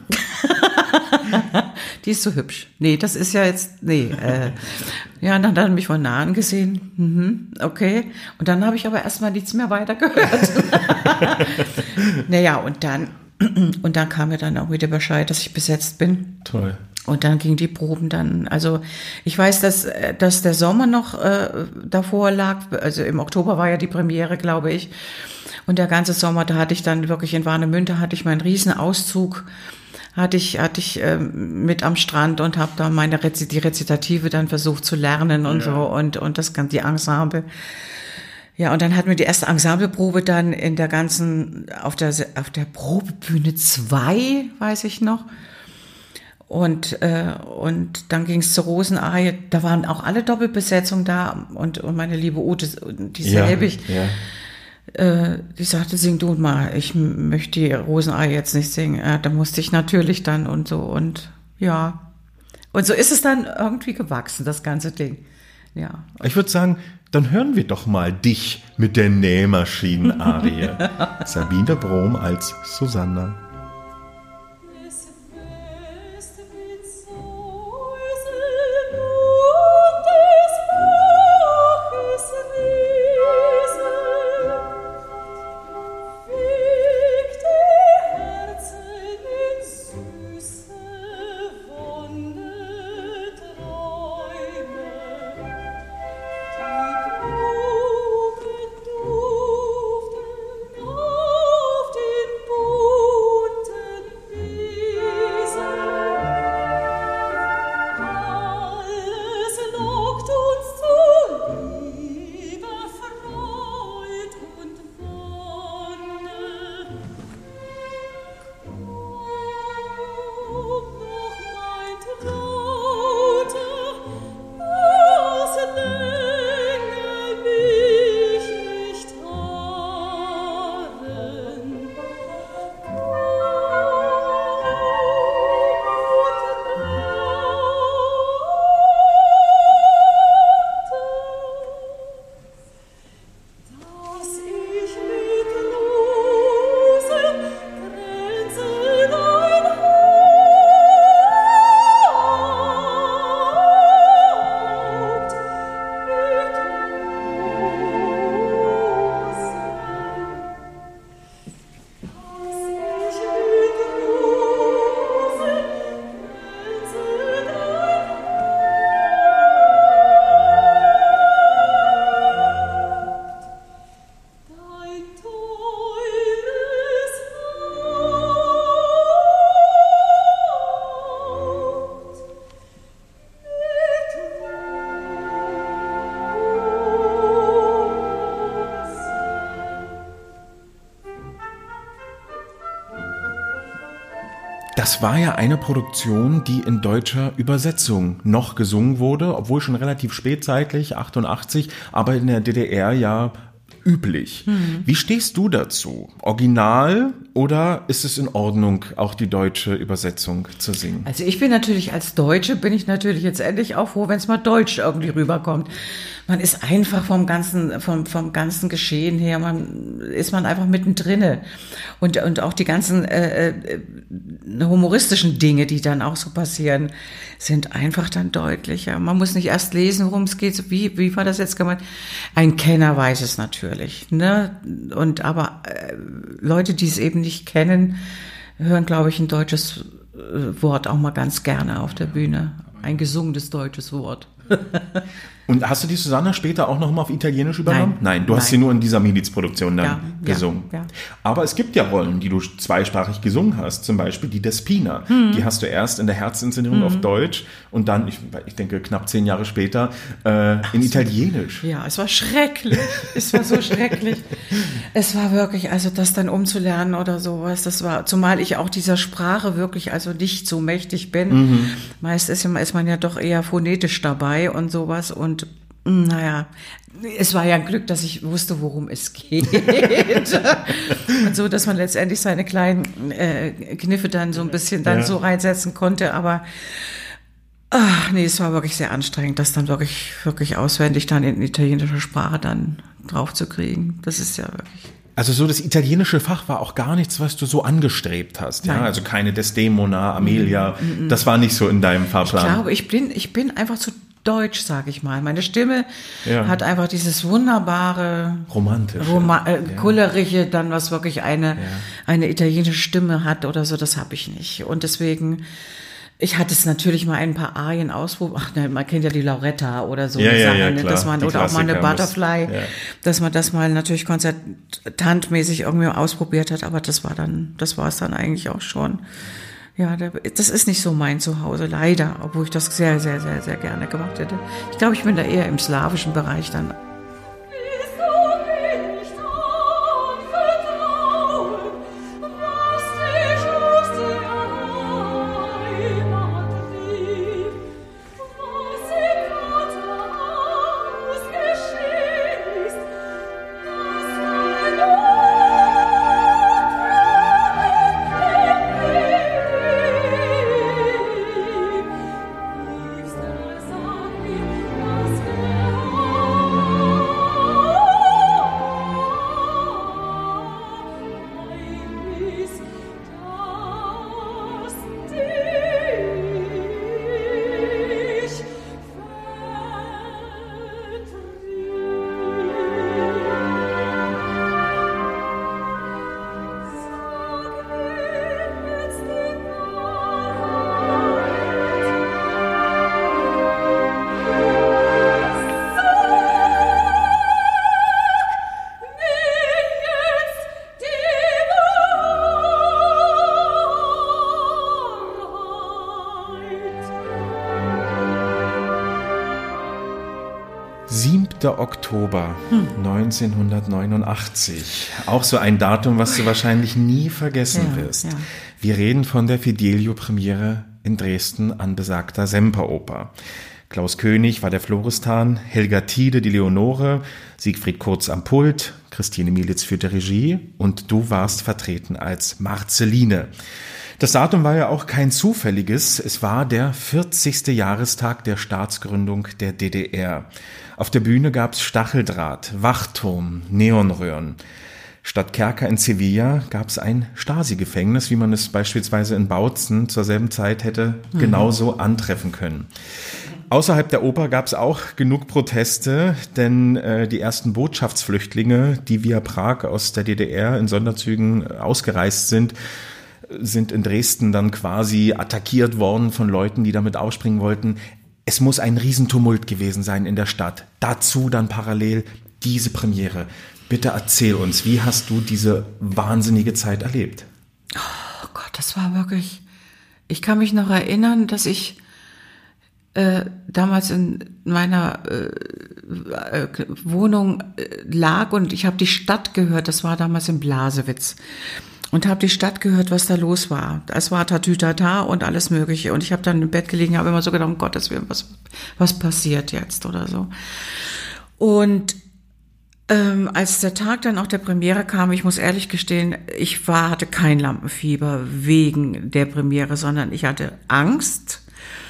Die ist so hübsch. Nee, das ist ja jetzt, ja, und dann hat er mich von nahen gesehen. Okay. Und dann habe ich aber erstmal nichts mehr weiter gehört. Naja, und dann kam mir dann auch wieder Bescheid, dass ich besetzt bin. Toll. Und dann gingen die Proben dann, also ich weiß, dass der Sommer noch davor lag, also im Oktober war ja die Premiere, glaube ich. Und der ganze Sommer, da hatte ich dann wirklich in Warnemünde, hatte ich meinen Riesenauszug, hatte ich mit am Strand und habe da die Rezitative dann versucht zu lernen und so und das die Ensemble. Ja, und dann hatten wir die erste Ensembleprobe dann in der ganzen, auf der Probebühne 2, weiß ich noch. Und dann ging es zur Rosenarie, da waren auch alle Doppelbesetzungen da und meine liebe Ute, die Selbig, die sagte, sing du mal, ich möchte die Rosenarie jetzt nicht singen. Da musste ich natürlich dann und so und ja. Und so ist es dann irgendwie gewachsen, das ganze Ding. Ja. Ich würde sagen, dann hören wir doch mal dich mit der Nähmaschinen-Arie. Sabine Brohm als Susanna. Das war ja eine Produktion, die in deutscher Übersetzung noch gesungen wurde, obwohl schon relativ spätzeitlich, 88, aber in der DDR ja üblich. Wie stehst du dazu? Original oder ist es in Ordnung, auch die deutsche Übersetzung zu singen? Also ich bin natürlich als Deutsche, bin ich natürlich jetzt endlich auch froh, wenn es mal Deutsch irgendwie rüberkommt. Man ist einfach vom ganzen Geschehen her, ist man einfach mittendrin. Und auch die ganzen humoristischen Dinge, die dann auch so passieren, sind einfach dann deutlicher. Man muss nicht erst lesen, worum es geht. Wie war das jetzt gemeint? Ein Kenner weiß es natürlich, ne? Aber Leute, die es eben nicht kennen, hören, glaube ich, ein deutsches Wort auch mal ganz gerne auf der Bühne. Ein gesungenes deutsches Wort. Und hast du die Susanna später auch noch mal auf Italienisch übernommen? Nein. Du hast Nein. sie nur in dieser Milizproduktion dann Ja, gesungen. ja. Aber es gibt ja Rollen, die du zweisprachig gesungen hast. Zum Beispiel die Despina. Die hast du erst in der Herzinszenierung auf Deutsch und dann, ich denke, knapp 10 Jahre später in Italienisch. Ja, es war schrecklich. Es war so schrecklich. Es war wirklich, also das dann umzulernen oder sowas, das war, zumal ich auch dieser Sprache wirklich also nicht so mächtig bin. Meist ist man ja doch eher phonetisch dabei und sowas und naja, es war ja ein Glück, dass ich wusste, worum es geht. Und so, dass man letztendlich seine kleinen Kniffe dann so ein bisschen dann so reinsetzen konnte, aber nee, es war wirklich sehr anstrengend, das dann wirklich auswendig dann in italienischer Sprache dann drauf zu kriegen. Das ist ja wirklich. Also so das italienische Fach war auch gar nichts, was du so angestrebt hast. Ja? Nein. Also keine Desdemona, Amelia, das war nicht so in deinem Fahrplan. Ich glaube, ich bin einfach zu deutsch, sage ich mal. Meine Stimme Ja. hat einfach dieses wunderbare, Romantisch. kullerige, dann was wirklich eine italienische Stimme hat oder so, das habe ich nicht. Und deswegen, ich hatte es natürlich mal ein paar Arien ausprobiert. Ach nein, man kennt ja die Lauretta oder so. Ja, die ja, Sachen, ja, ne, klar. dass man, Die oder auch mal eine Klassiker Butterfly, muss- ja. dass man das mal natürlich konzertantmäßig irgendwie ausprobiert hat, aber das war es dann eigentlich auch schon. Ja, das ist nicht so mein Zuhause, leider, obwohl ich das sehr, sehr, sehr, sehr gerne gemacht hätte. Ich glaube, ich bin da eher im slawischen Bereich dann. Oktober 1989. Auch so ein Datum, was du wahrscheinlich nie vergessen wirst. Ja. Wir reden von der Fidelio-Premiere in Dresden an besagter Semperoper. Klaus König war der Florestan, Helga Tiede die Leonore, Siegfried Kurz am Pult, Christine Mielitz führte Regie und du warst vertreten als Marceline. Das Datum war ja auch kein zufälliges, es war der 40. Jahrestag der Staatsgründung der DDR. Auf der Bühne gab's Stacheldraht, Wachturm, Neonröhren. Statt Kerker in Sevilla gab's ein Stasi-Gefängnis, wie man es beispielsweise in Bautzen zur selben Zeit hätte genauso antreffen können. Außerhalb der Oper gab's auch genug Proteste, denn die ersten Botschaftsflüchtlinge, die via Prag aus der DDR in Sonderzügen ausgereist sind in Dresden dann quasi attackiert worden von Leuten, die damit ausspringen wollten. Es muss ein Riesentumult gewesen sein in der Stadt. Dazu dann parallel diese Premiere. Bitte erzähl uns, wie hast du diese wahnsinnige Zeit erlebt? Oh Gott, das war wirklich. Ich kann mich noch erinnern, dass ich damals in meiner Wohnung lag und ich habe die Stadt gehört. Das war damals in Blasewitz. Und habe die Stadt gehört, was da los war. Es war Tatütata und alles Mögliche. Und ich habe dann im Bett gelegen, habe immer so gedacht, um Gottes Willen, was passiert jetzt oder so. Und als der Tag dann auch der Premiere kam, ich muss ehrlich gestehen, ich hatte kein Lampenfieber wegen der Premiere, sondern ich hatte Angst,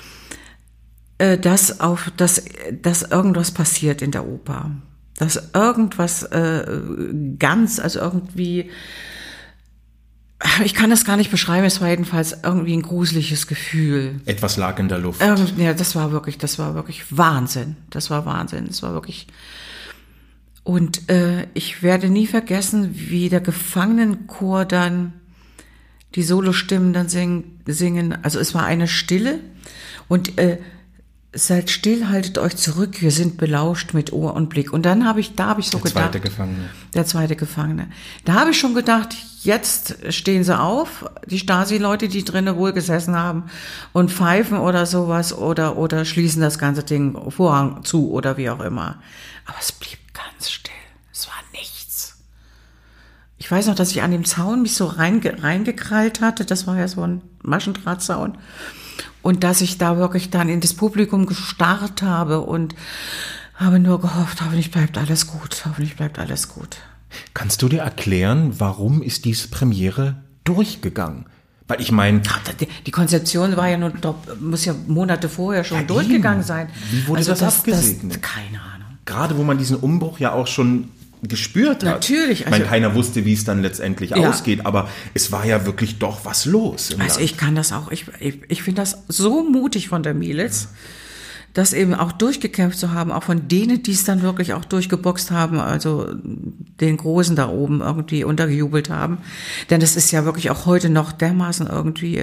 dass irgendwas passiert in der Oper. Dass irgendwas also irgendwie. Ich kann das gar nicht beschreiben, es war jedenfalls irgendwie ein gruseliges Gefühl. Etwas lag in der Luft. Ja, das war wirklich Wahnsinn. Das war Wahnsinn. Das war wirklich. Und ich werde nie vergessen, wie der Gefangenenchor dann die Solostimmen dann singen. Also es war eine Stille und seid still, haltet euch zurück, wir sind belauscht mit Ohr und Blick. Und dann habe ich so gedacht. Der zweite Gefangene. Da habe ich schon gedacht, jetzt stehen sie auf, die Stasi-Leute, die drinnen wohl gesessen haben und pfeifen oder sowas oder schließen das ganze Ding Vorhang zu oder wie auch immer. Aber es blieb ganz still. Es war nichts. Ich weiß noch, dass ich an dem Zaun mich so reingekrallt hatte. Das war ja so ein Maschendrahtzaun. Und dass ich da wirklich dann in das Publikum gestarrt habe und habe nur gehofft, hoffentlich bleibt alles gut, hoffentlich bleibt alles gut. Kannst du dir erklären, warum ist diese Premiere durchgegangen? Weil ich meine... Die Konzeption war ja nur, muss ja Monate vorher schon durchgegangen sein. Wie wurde das abgesegnet? Keine Ahnung. Gerade wo man diesen Umbruch ja auch schon gespürt hat. Natürlich. Ich meine, keiner wusste, wie es dann letztendlich ausgeht, aber es war ja wirklich doch was los im Land. Ich kann das auch, ich finde das so mutig von der Mielitz, das eben auch durchgekämpft zu haben, auch von denen, die es dann wirklich auch durchgeboxt haben, also den Großen da oben irgendwie untergejubelt haben. Denn das ist ja wirklich auch heute noch dermaßen irgendwie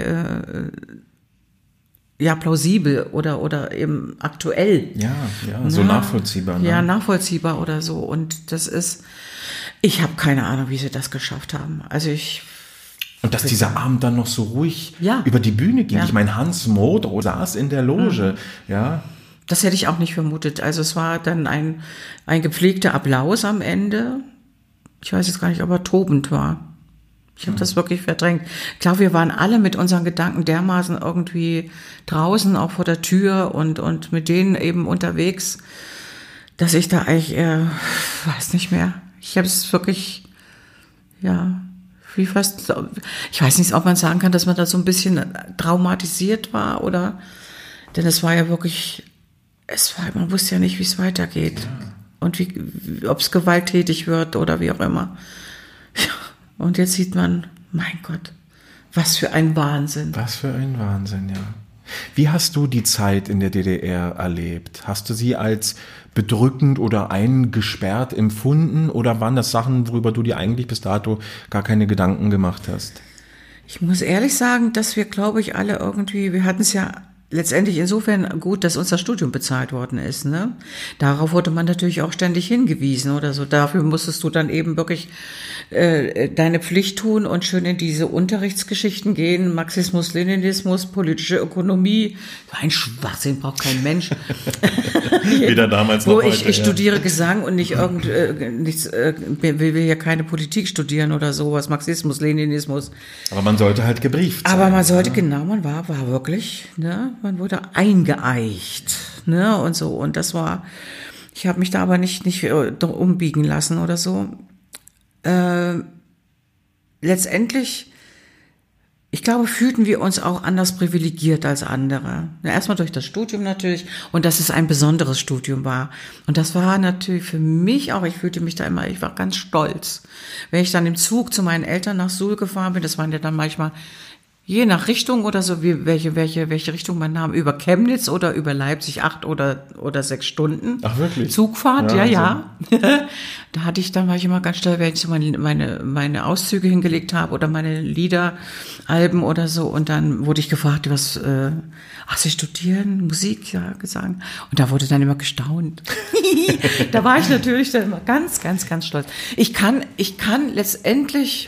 plausibel oder eben aktuell. Ja, so nachvollziehbar. Ne? Ja, nachvollziehbar oder so. Und das ist, ich habe keine Ahnung, wie sie das geschafft haben. Also und dass dieser Abend dann noch so ruhig über die Bühne ging. Ja. Ich meine, Hans Modrow saß in der Loge. Ja. Das hätte ich auch nicht vermutet. Also es war dann ein gepflegter Applaus am Ende. Ich weiß jetzt gar nicht, ob er tobend war. Ich habe das wirklich verdrängt. Klar, wir waren alle mit unseren Gedanken dermaßen irgendwie draußen, auch vor der Tür und mit denen eben unterwegs, dass ich da eigentlich, weiß nicht mehr. Ich habe es wirklich, wie fast, ich weiß nicht, ob man sagen kann, dass man da so ein bisschen traumatisiert war oder, denn es war ja wirklich, man wusste ja nicht, wie es weitergeht und ob es gewalttätig wird oder wie auch immer. Ja. Und jetzt sieht man, mein Gott, was für ein Wahnsinn. Was für ein Wahnsinn, ja. Wie hast du die Zeit in der DDR erlebt? Hast du sie als bedrückend oder eingesperrt empfunden oder waren das Sachen, worüber du dir eigentlich bis dato gar keine Gedanken gemacht hast? Ich muss ehrlich sagen, dass wir, glaube ich, alle irgendwie, wir hatten es ja letztendlich insofern gut, dass unser Studium bezahlt worden ist. Ne? Darauf wurde man natürlich auch ständig hingewiesen oder so. Dafür musstest du dann eben wirklich deine Pflicht tun und schön in diese Unterrichtsgeschichten gehen. Marxismus, Leninismus, politische Ökonomie. Ein Schwachsinn braucht kein Mensch. Weder damals noch heute. Ich studiere Gesang und nicht will ja keine Politik studieren oder sowas. Marxismus, Leninismus. Aber man sollte halt gebrieft sein. Aber man sollte, man war wirklich, ne? Man wurde eingeeicht, ne, und so. Und das war, ich habe mich da aber nicht umbiegen lassen oder so. Letztendlich, ich glaube, fühlten wir uns auch anders privilegiert als andere. Erstmal durch das Studium natürlich und dass es ein besonderes Studium war. Und das war natürlich für mich auch, ich fühlte mich da immer, ich war ganz stolz. Wenn ich dann im Zug zu meinen Eltern nach Suhl gefahren bin, das waren ja dann manchmal je nach Richtung oder so, welche Richtung man nahm, über Chemnitz oder über Leipzig 8 oder 6 Stunden. Ach, wirklich? Zugfahrt, ja. Da hatte ich dann, war ich immer ganz stolz, wenn ich so meine Auszüge hingelegt habe oder meine Liederalben oder so. Und dann wurde ich gefragt, Sie studieren Musik, ja, Gesang. Und da wurde dann immer gestaunt. Da war ich natürlich dann immer ganz, ganz, ganz stolz. Ich kann letztendlich,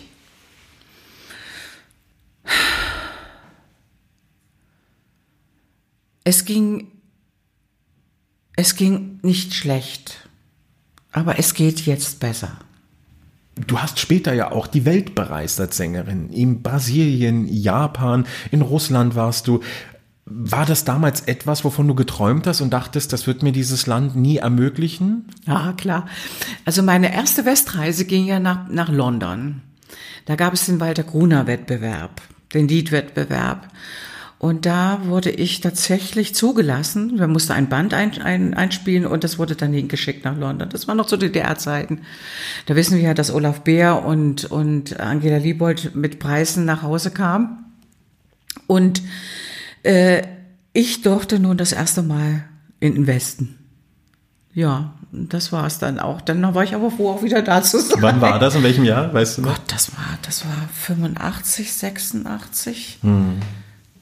es ging nicht schlecht, aber es geht jetzt besser. Du hast später ja auch die Welt bereist als Sängerin. In Brasilien, Japan, in Russland warst du. War das damals etwas, wovon du geträumt hast und dachtest, das wird mir dieses Land nie ermöglichen? Ja, klar. Also meine erste Westreise ging ja nach London. Da gab es den Walter-Gruner-Wettbewerb, den Liedwettbewerb. Und da wurde ich tatsächlich zugelassen. Wir mussten ein Band einspielen und das wurde dann hingeschickt nach London. Das war noch zu DDR-Zeiten. Da wissen wir ja, dass Olaf Beer und Angela Liebold mit Preisen nach Hause kamen. Und ich durfte nun das erste Mal in den Westen. Ja, das war es dann auch. Dann war ich aber froh, auch wieder da zu sein. Wann war das? In welchem Jahr? Weißt du noch? Gott, das war 85, 86.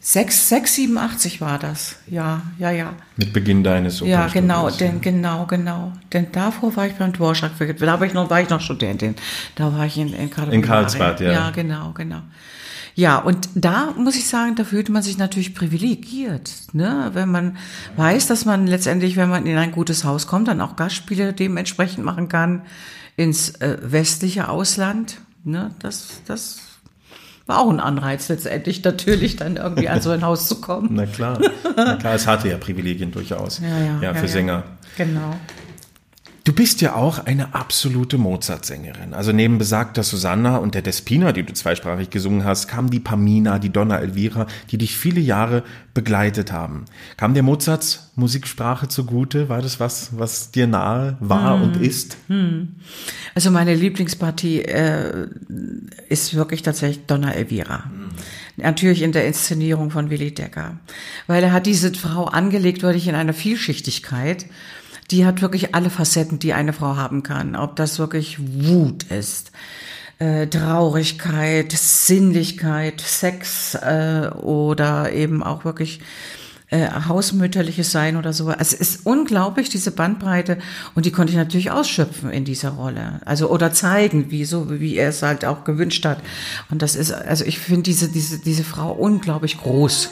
87 war das. Ja. Mit Beginn deines Ja, Opernstudiums. genau. Denn davor war ich beim Dvorak, da war ich noch Studentin. Da war ich in Karlovy. In Karlsbad, ja. Ja, genau. Ja, und da muss ich sagen, da fühlt man sich natürlich privilegiert, ne? Wenn man weiß, dass man letztendlich, wenn man in ein gutes Haus kommt, dann auch Gastspiele dementsprechend machen kann ins westliche Ausland, ne? Das war auch ein Anreiz letztendlich natürlich dann irgendwie an so ein Haus zu kommen. Na klar, es hatte ja Privilegien durchaus. Für Sänger. Genau. Du bist ja auch eine absolute Mozart-Sängerin. Also neben besagter Susanna und der Despina, die du zweisprachig gesungen hast, kam die Pamina, die Donna Elvira, die dich viele Jahre begleitet haben. Kam dir Mozarts Musiksprache zugute? War das was dir nahe war und ist? Also meine Lieblingspartie ist wirklich tatsächlich Donna Elvira. Natürlich in der Inszenierung von Willy Decker. Weil er hat diese Frau angelegt, wirklich in einer Vielschichtigkeit. Die hat wirklich alle Facetten, die eine Frau haben kann. Ob das wirklich Wut ist, Traurigkeit, Sinnlichkeit, Sex oder eben auch wirklich hausmütterliches Sein oder so. Also es ist unglaublich, diese Bandbreite. Und die konnte ich natürlich ausschöpfen in dieser Rolle. Also oder zeigen, wie er es halt auch gewünscht hat. Und das ist, also ich finde diese Frau unglaublich groß.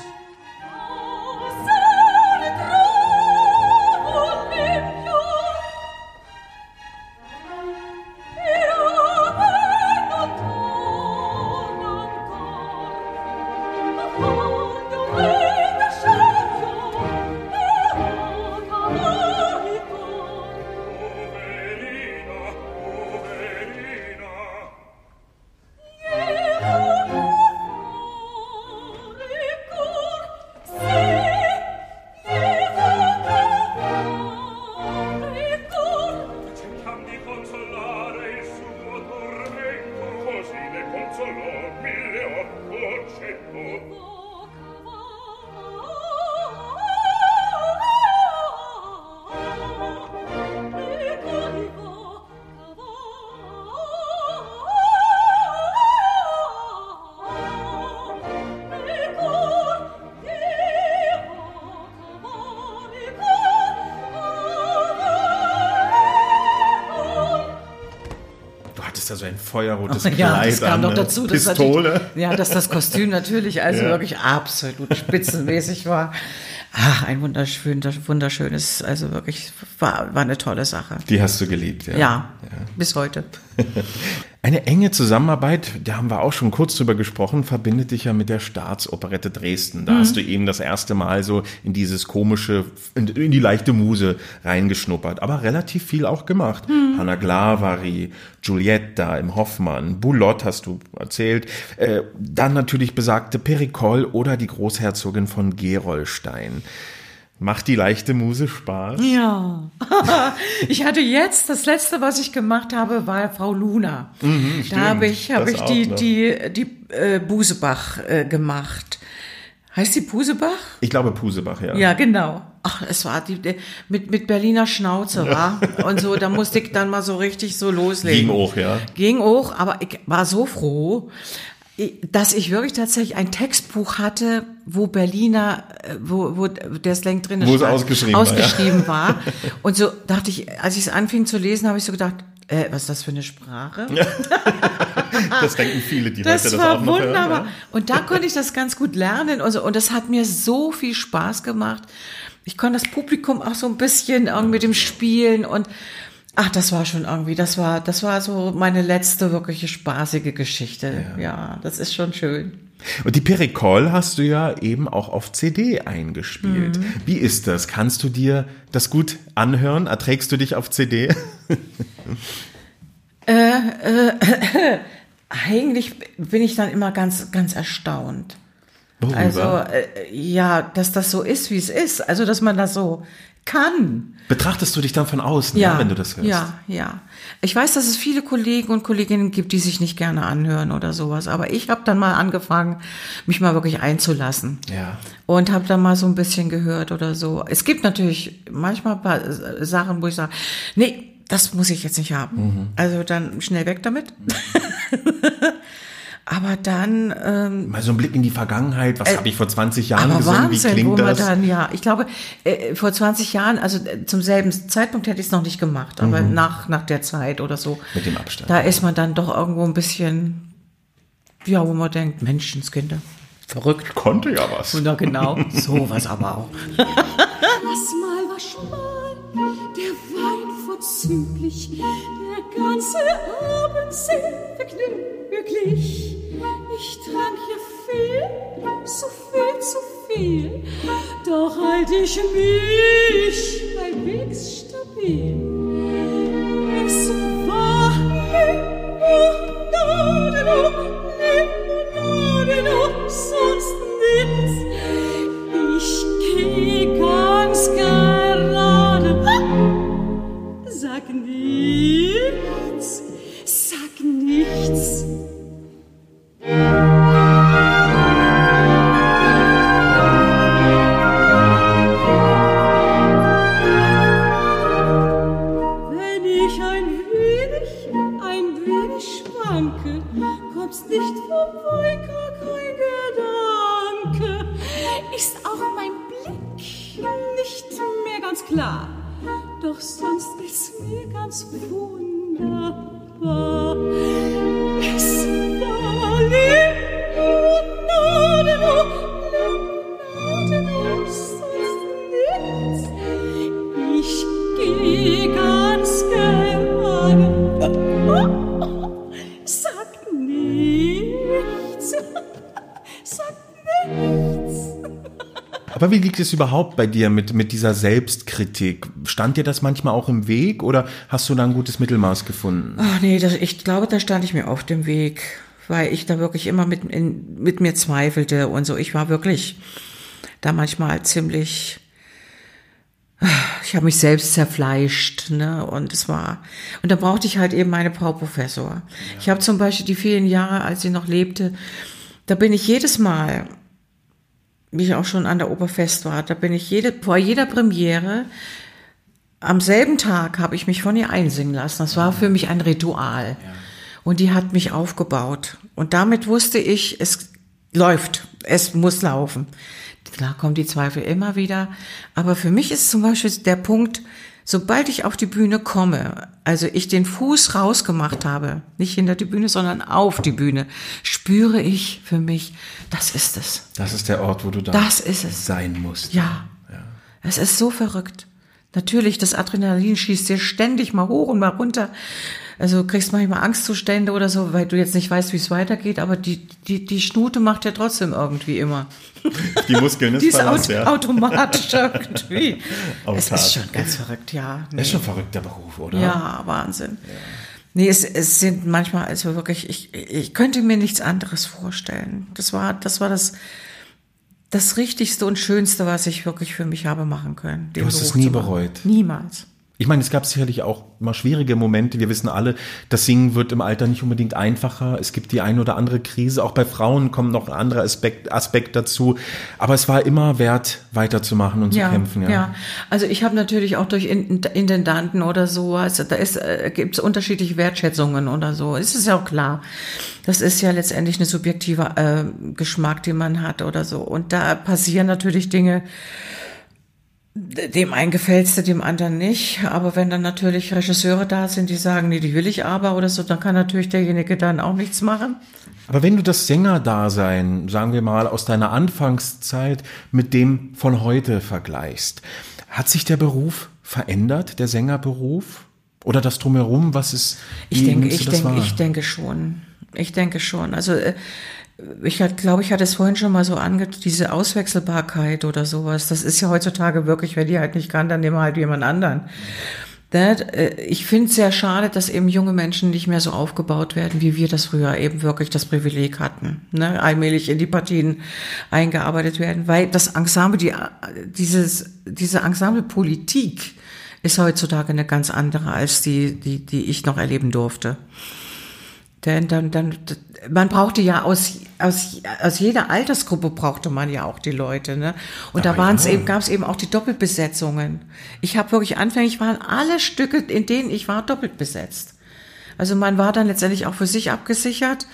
Also ein feuerrotes Kleid Ja, das kam an, noch dazu. Pistole. Dass das Kostüm natürlich wirklich absolut spitzenmäßig war. Ach, ein wunderschönes, also wirklich, war eine tolle Sache. Die hast du geliebt, ja. Ja, bis heute. Eine enge Zusammenarbeit, da haben wir auch schon kurz drüber gesprochen, verbindet dich ja mit der Staatsoperette Dresden. Da hast du eben das erste Mal so in dieses komische, in die leichte Muse reingeschnuppert, aber relativ viel auch gemacht. Hanna Glavari, Giulietta im Hoffmann, Boulott hast du erzählt, dann natürlich besagte Pericol oder die Großherzogin von Gerolstein. Macht die leichte Muse Spaß? Ja. Ich hatte jetzt, das letzte, was ich gemacht habe, war Frau Luna. Da habe ich die Busebach gemacht. Heißt die Pusebach? Ich glaube Pusebach, ja. Ja, genau. Ach, es war die mit Berliner Schnauze, war. Und so, da musste ich dann mal so richtig so loslegen. Ging auch, ja. Ging auch, aber ich war so froh, dass ich wirklich tatsächlich ein Textbuch hatte, wo Berliner, wo der Slang drin wo es ausgeschrieben war. Und so dachte ich, als ich es anfing zu lesen, habe ich so gedacht, was ist das für eine Sprache? Das denken viele, die das heute das war auch noch wunderbar. hören. Ja. Und da konnte ich das ganz gut lernen. Und das hat mir so viel Spaß gemacht. Ich konnte das Publikum auch so ein bisschen mit dem Spielen und ach, das war schon irgendwie, das war so meine letzte wirkliche spaßige Geschichte. Ja, das ist schon schön. Und die Pericol hast du ja eben auch auf CD eingespielt. Wie ist das? Kannst du dir das gut anhören? Erträgst du dich auf CD? Eigentlich bin ich dann immer ganz, ganz erstaunt. Worüber? Also, dass das so ist, wie es ist. Also, dass man das so kann. Betrachtest du dich dann von außen, wenn du das hörst? Ja. Ich weiß, dass es viele Kollegen und Kolleginnen gibt, die sich nicht gerne anhören oder sowas. Aber ich habe dann mal angefangen, mich mal wirklich einzulassen. Ja. Und habe dann mal so ein bisschen gehört oder so. Es gibt natürlich manchmal ein paar Sachen, wo ich sage, nee, das muss ich jetzt nicht haben. Also dann schnell weg damit. Aber dann Mal so ein Blick in die Vergangenheit, was habe ich vor 20 Jahren aber gesungen, Wahnsinn, wie klingt wo man das? dann, ja, ich glaube, vor 20 Jahren, also zum selben Zeitpunkt hätte ich es noch nicht gemacht, aber nach der Zeit oder so. Mit dem Abstand. Da ist man dann doch irgendwo ein bisschen, ja, wo man denkt, Menschenskinder, verrückt. Konnte ja was. Na genau, sowas aber auch. Das Mahl war schmal, der Wein vorzüglich, der ganze Abend sehr vergnüglich. Ich trank hier viel, zu viel, doch halt ich mich halbwegs stabil. Es war Limonade, sonst nichts. Ich geh ganz gerade. Sag nichts, sag nichts. Wenn ich ein wenig schwanke, kommst nicht vorbei, gar kein Gedanke. Ist auch mein Blick nicht mehr ganz klar, doch sonst ist's mir ganz wunderbar. Es war Limonade, sonst nichts. Ich geh ganz gerade. Sag nichts, sag nichts. Aber wie liegt es überhaupt bei dir mit dieser Selbstkritik? Stand dir das manchmal auch im Weg oder hast du da ein gutes Mittelmaß gefunden? Ach nee, ich glaube, da stand ich mir auf dem Weg, weil ich da wirklich immer mit mir zweifelte und so. Ich war wirklich da manchmal ziemlich, ich habe mich selbst zerfleischt, ne, und da brauchte ich halt eben meine Frau Professor. Ja. Ich habe zum Beispiel die vielen Jahre, als sie noch lebte, da bin ich jedes Mal, wie ich auch schon an der Oberfest war, da bin ich vor jeder Premiere, am selben Tag habe ich mich von ihr einsingen lassen. Das war für mich ein Ritual. Ja. Und die hat mich aufgebaut. Und damit wusste ich, es läuft, es muss laufen. Klar kommen die Zweifel immer wieder. Aber für mich ist zum Beispiel der Punkt, sobald ich auf die Bühne komme, also ich den Fuß rausgemacht habe, nicht hinter die Bühne, sondern auf die Bühne, spüre ich für mich, das ist es. Das ist der Ort, wo du da sein musst. Ja. Es ist so verrückt. Natürlich, das Adrenalin schießt dir ständig mal hoch und mal runter. Also du kriegst manchmal Angstzustände oder so, weil du jetzt nicht weißt, wie es weitergeht, aber die Schnute macht ja trotzdem irgendwie immer. Die Muskeln ist verlassen, ja. Automatisch irgendwie. Es Autark. ist schon ganz verrückt, ja. Nee. Das ist schon ein verrückter Beruf, oder? Ja, Wahnsinn. Ja. Nee, es sind manchmal, also wirklich, ich könnte mir nichts anderes vorstellen. Das war das Richtigste und Schönste, was ich wirklich für mich habe machen können. Du hast es nie bereut? Niemals. Ich meine, es gab sicherlich auch mal schwierige Momente. Wir wissen alle, das Singen wird im Alter nicht unbedingt einfacher. Es gibt die ein oder andere Krise. Auch bei Frauen kommt noch ein anderer Aspekt dazu. Aber es war immer wert, weiterzumachen und zu kämpfen. Ja, also ich habe natürlich auch durch Intendanten oder so, also da gibt es unterschiedliche Wertschätzungen oder so. Es ist ja auch klar. Das ist ja letztendlich eine subjektive Geschmack, den man hat oder so. Und da passieren natürlich Dinge, dem einen gefällt's, dem anderen nicht. Aber wenn dann natürlich Regisseure da sind, die sagen, nee, die will ich aber oder so, dann kann natürlich derjenige dann auch nichts machen. Aber wenn du das Sängerdasein, sagen wir mal, aus deiner Anfangszeit mit dem von heute vergleichst, hat sich der Beruf verändert, der Sängerberuf? Oder das Drumherum, was ist, Ich denke schon. Also, ich glaube, ich hatte es vorhin schon mal so diese Auswechselbarkeit oder sowas. Das ist ja heutzutage wirklich, wenn die halt nicht kann, dann nehmen wir halt jemand anderen. Ich finde es sehr schade, dass eben junge Menschen nicht mehr so aufgebaut werden, wie wir das früher eben wirklich das Privileg hatten. Ne? Allmählich in die Partien eingearbeitet werden, weil das Ensemble, diese Ensemblepolitik ist heutzutage eine ganz andere als die ich noch erleben durfte. Denn man brauchte ja aus jeder Altersgruppe brauchte man ja auch die Leute, ne? Und da gab es eben auch die Doppelbesetzungen. Ich habe wirklich anfänglich waren alle Stücke, in denen ich war, doppelt besetzt. Also man war dann letztendlich auch für sich abgesichert.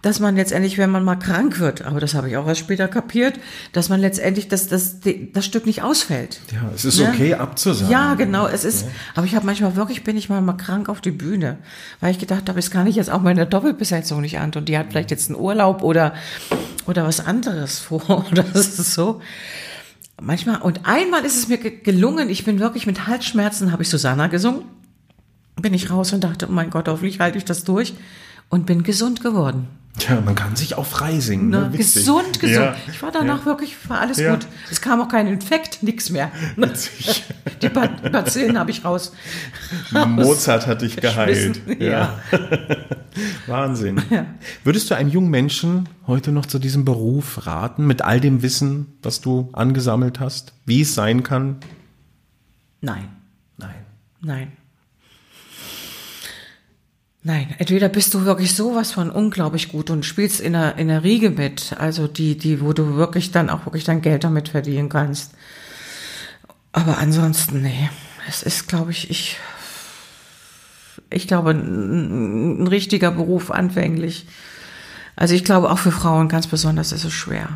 dass man letztendlich, wenn man mal krank wird, aber das habe ich auch erst später kapiert, dass man letztendlich das Stück nicht ausfällt. Ja, es ist okay abzusagen. Ja, genau, es ist, aber ich habe manchmal wirklich, bin ich mal krank auf die Bühne, weil ich gedacht habe, es kann ich jetzt auch meine Doppelbesetzung nicht an und die hat vielleicht jetzt einen Urlaub oder was anderes vor oder das ist so. Manchmal, und einmal ist es mir gelungen, ich bin wirklich mit Halsschmerzen, habe ich Susanna gesungen, bin ich raus und dachte, oh mein Gott, hoffentlich halte ich das durch und bin gesund geworden. Tja, man kann sich auch frei singen. Ne? Gesund. Ja. Ich war danach wirklich, war alles Ja. gut. Es kam auch kein Infekt, nichts mehr. Die Bazillen habe ich raus. Mozart hat dich geheilt. Ja. Wahnsinn. Ja. Würdest du einem jungen Menschen heute noch zu diesem Beruf raten, mit all dem Wissen, was du angesammelt hast, wie es sein kann? Nein. Nein. Nein, entweder bist du wirklich sowas von unglaublich gut und spielst in der Riege mit, also die, wo du wirklich dann auch wirklich dein Geld damit verdienen kannst. Aber ansonsten, nee, es ist, glaube ich glaube, ein richtiger Beruf anfänglich. Also ich glaube, auch für Frauen ganz besonders ist es schwer.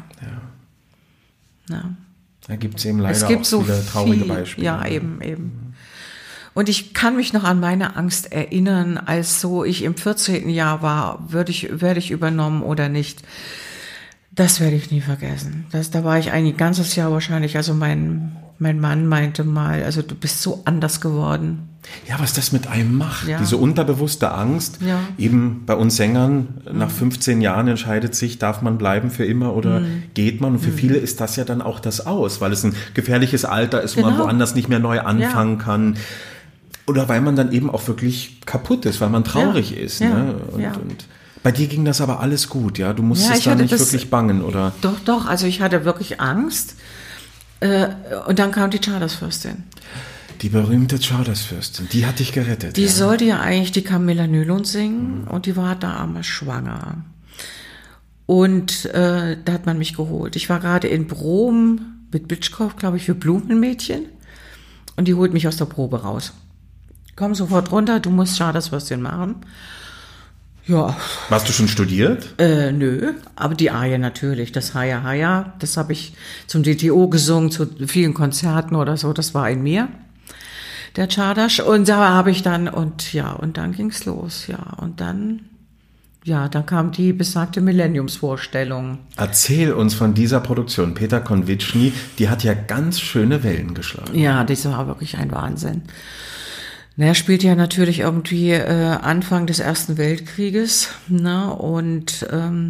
Ja. Da gibt es eben leider Es gibt auch so viele traurige viel, Beispiele. ja, eben. Und ich kann mich noch an meine Angst erinnern, als so ich im 14. Jahr war, werde ich übernommen oder nicht. Das werde ich nie vergessen. Da war ich ein ganzes Jahr wahrscheinlich, also mein Mann meinte mal, also du bist so anders geworden. Ja, was das mit einem macht, Ja. diese unterbewusste Angst. Ja. Eben bei uns Sängern, nach 15 Jahren entscheidet sich, darf man bleiben für immer oder geht man. Und für viele ist das ja dann auch das Aus, weil es ein gefährliches Alter ist, wo man Genau. woanders nicht mehr neu anfangen kann. Oder weil man dann eben auch wirklich kaputt ist, weil man traurig ist. Ja. Ne? Ja. Und bei dir ging das aber alles gut, ja? Du musstest ich da hatte nicht das- wirklich bangen, oder? Doch, also ich hatte wirklich Angst. Und dann kam die Chartersfürstin. Die berühmte Chartersfürstin, die hat dich gerettet. Die ja. sollte ja eigentlich die Camilla Nylund singen und die war damals schwanger. Und da hat man mich geholt. Ich war gerade in Brom mit Bitschkow, glaube ich, für Blumenmädchen. Und die holt mich aus der Probe raus. Komm sofort runter, du musst Chartersfürstin machen. Ja, Warst du schon studiert? nö, aber die Arie natürlich, das Haya Haya, das habe ich zum DTO gesungen, zu vielen Konzerten oder so, das war in mir, der Czardas. Und da habe ich dann, und dann ging's los, und dann kam die besagte Millenniumsvorstellung. Erzähl uns von dieser Produktion. Peter Konvitschny, die hat ja ganz schöne Wellen geschlagen. Ja, das war wirklich ein Wahnsinn. Er spielt ja natürlich irgendwie Anfang des Ersten Weltkrieges, ne? Und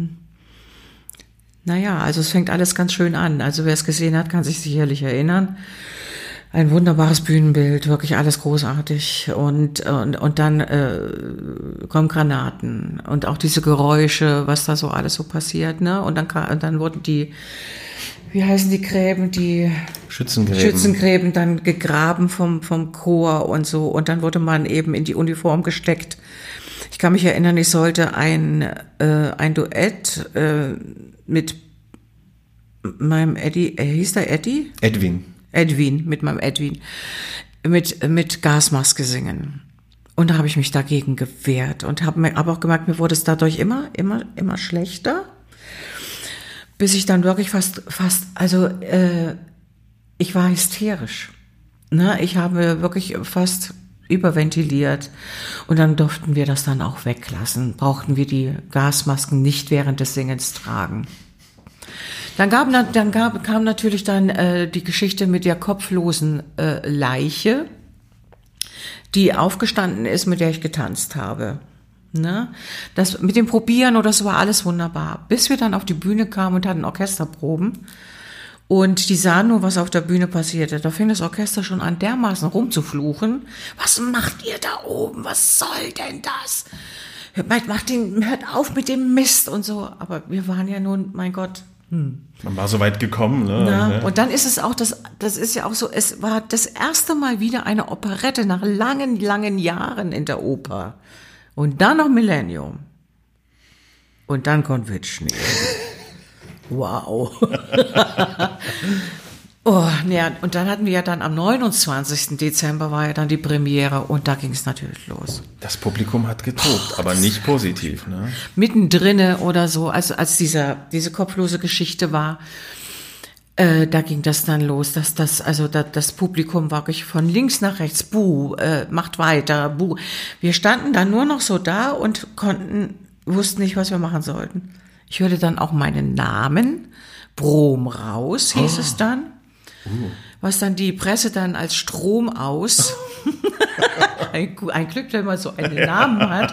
also es fängt alles ganz schön an. Also wer es gesehen hat, kann sich sicherlich erinnern. Ein wunderbares Bühnenbild, wirklich alles großartig. Und dann kommen Granaten und auch diese Geräusche, was da so alles so passiert, ne? Und dann wurden die, wie heißen die Gräben, die Schützengräben dann gegraben vom Chor und so. Und dann wurde man eben in die Uniform gesteckt. Ich kann mich erinnern, ich sollte ein Duett mit meinem Eddie, hieß der Eddie? Edwin, mit meinem Edwin, mit Gasmaske singen. Und da habe ich mich dagegen gewehrt und habe aber auch gemerkt, mir wurde es dadurch immer schlechter, bis ich dann wirklich ich war hysterisch. Ne? Ich habe wirklich fast überventiliert und dann durften wir das dann auch weglassen, brauchten wir die Gasmasken nicht während des Singens tragen. Dann kam natürlich dann die Geschichte mit der kopflosen Leiche, die aufgestanden ist, mit der ich getanzt habe. Ne? Das mit dem Probieren oder so war alles wunderbar, bis wir dann auf die Bühne kamen und hatten Orchesterproben. Und die sahen nur, was auf der Bühne passierte. Da fing das Orchester schon an, dermaßen rumzufluchen. Was macht ihr da oben? Was soll denn das? Hört auf mit dem Mist und so. Aber wir waren ja nun, mein Gott. Man war so weit gekommen, ne? Na, und dann ist es auch, das ist ja auch so, es war das erste Mal wieder eine Operette nach langen, langen Jahren in der Oper. Und dann noch Millennium. Und dann Konvitschny. Wow. Oh, ja, und dann hatten wir ja dann am 29. Dezember war ja dann die Premiere und da ging es natürlich los. Das Publikum hat getobt, aber nicht positiv, ne? Mittendrin oder so, also als diese kopflose Geschichte war, da ging das dann los, dass das Publikum wirklich von links nach rechts, buh, macht weiter, buh. Wir standen dann nur noch so da und wussten nicht, was wir machen sollten. Ich hörte dann auch meinen Namen, Brom raus, hieß es dann. Was dann die Presse dann als Strom aus, ein Glück, wenn man so einen Namen hat,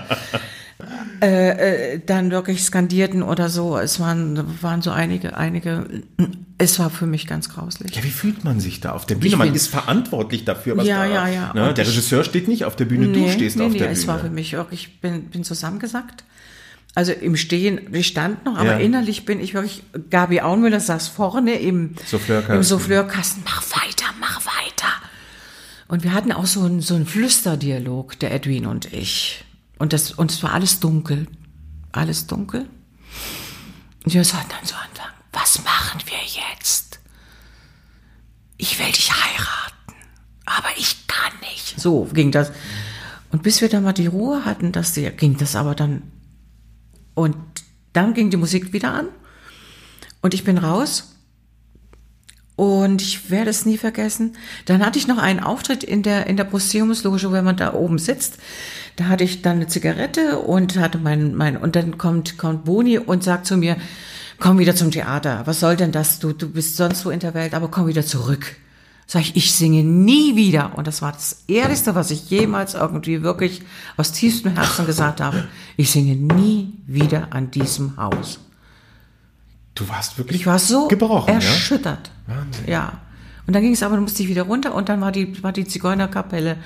dann wirklich skandierten oder so. Es waren so einige, es war für mich ganz grauslich. Ja, wie fühlt man sich da auf der Bühne? Man ist verantwortlich dafür, was ja. Ne? Der Regisseur steht nicht auf der Bühne, du stehst auf der Bühne. Es war für mich wirklich, ich bin zusammengesackt. Also im Stehen, ich stand noch, aber innerlich bin ich wirklich, Gabi Auenmüller saß vorne im Souffleurkasten, mach weiter. Und wir hatten auch so einen Flüsterdialog, der Edwin und ich. Und es war alles dunkel. Und wir sollten dann so anfangen, was machen wir jetzt? Ich will dich heiraten, aber ich kann nicht. So ging das. Und bis wir dann mal die Ruhe hatten, ging das aber dann. Und dann ging die Musik wieder an und ich bin raus und ich werde es nie vergessen. Dann hatte ich noch einen Auftritt in der Museumsloge, wenn man da oben sitzt. Da hatte ich dann eine Zigarette und hatte und dann kommt Boni und sagt zu mir, komm wieder zum Theater. Was soll denn das? Du bist sonst wo in der Welt, aber komm wieder zurück. Sag ich singe nie wieder. Und das war das Ehrlichste, was ich jemals irgendwie wirklich aus tiefstem Herzen gesagt habe. Ich singe nie wieder an diesem Haus. Du warst wirklich Ich war so gebrochen, erschüttert. Ja? Wahnsinn. Ja. Und dann ging es aber, dann musste ich wieder runter und dann war die Zigeunerkapelle.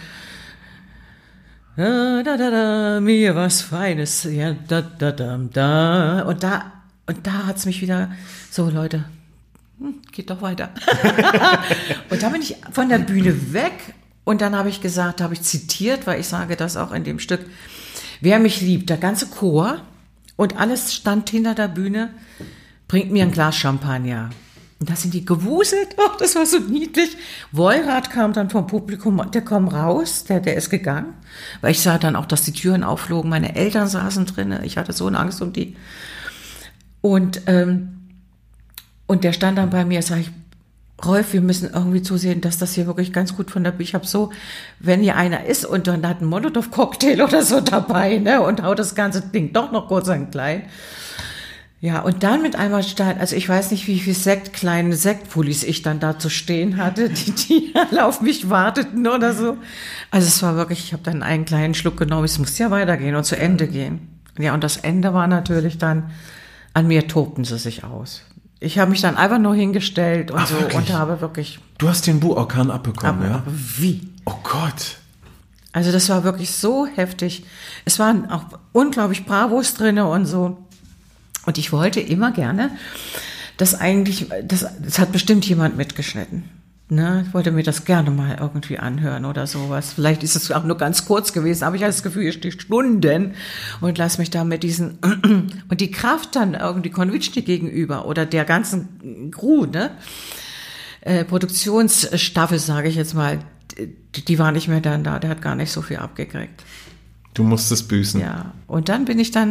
Da, mir was Feines. Ja, da. Und da hat's mich wieder so, Leute, geht doch weiter. Und dann bin ich von der Bühne weg und dann habe ich zitiert, weil ich sage das auch in dem Stück, wer mich liebt, der ganze Chor und alles stand hinter der Bühne, bringt mir ein Glas Champagner. Und da sind die gewuselt, das war so niedlich. Wollrat kam dann vom Publikum, der kam raus, der ist gegangen, weil ich sah dann auch, dass die Türen aufflogen, meine Eltern saßen drinnen, ich hatte so eine Angst um die. Und der stand dann bei mir, sag ich, Rolf, wir müssen irgendwie zusehen, dass das hier wirklich ganz gut von der Bühne. Ich habe so, wenn hier einer ist und dann hat ein Molotow-Cocktail oder so dabei, ne, und haut das ganze Ding doch noch kurz an klein. Ja, und dann mit einmal also ich weiß nicht, wie viel kleine Sektpullis ich dann da zu stehen hatte, die alle auf mich warteten oder so. Also es war wirklich, ich habe dann einen kleinen Schluck genommen, es musste ja weitergehen und zu Ende gehen. Ja, und das Ende war natürlich dann, an mir tobten sie sich aus. Ich habe mich dann einfach nur hingestellt und wirklich? Und habe wirklich... Du hast den Bu-Orkan abbekommen, ja? Aber wie? Oh Gott. Also das war wirklich so heftig. Es waren auch unglaublich Bravos drinne und so. Und ich wollte immer gerne, das hat bestimmt jemand mitgeschnitten. Ne? Ich wollte mir das gerne mal irgendwie anhören oder sowas. Vielleicht ist es auch nur ganz kurz gewesen, aber ich hatte das Gefühl, ich stehe Stunden und lass mich da mit diesen und die Kraft dann irgendwie Konvitschny gegenüber oder der ganzen Crew, ne? Produktionsstaffel, sage ich jetzt mal, die war nicht mehr dann da, der hat gar nicht so viel abgekriegt. Du musstest büßen. Ja, und dann bin ich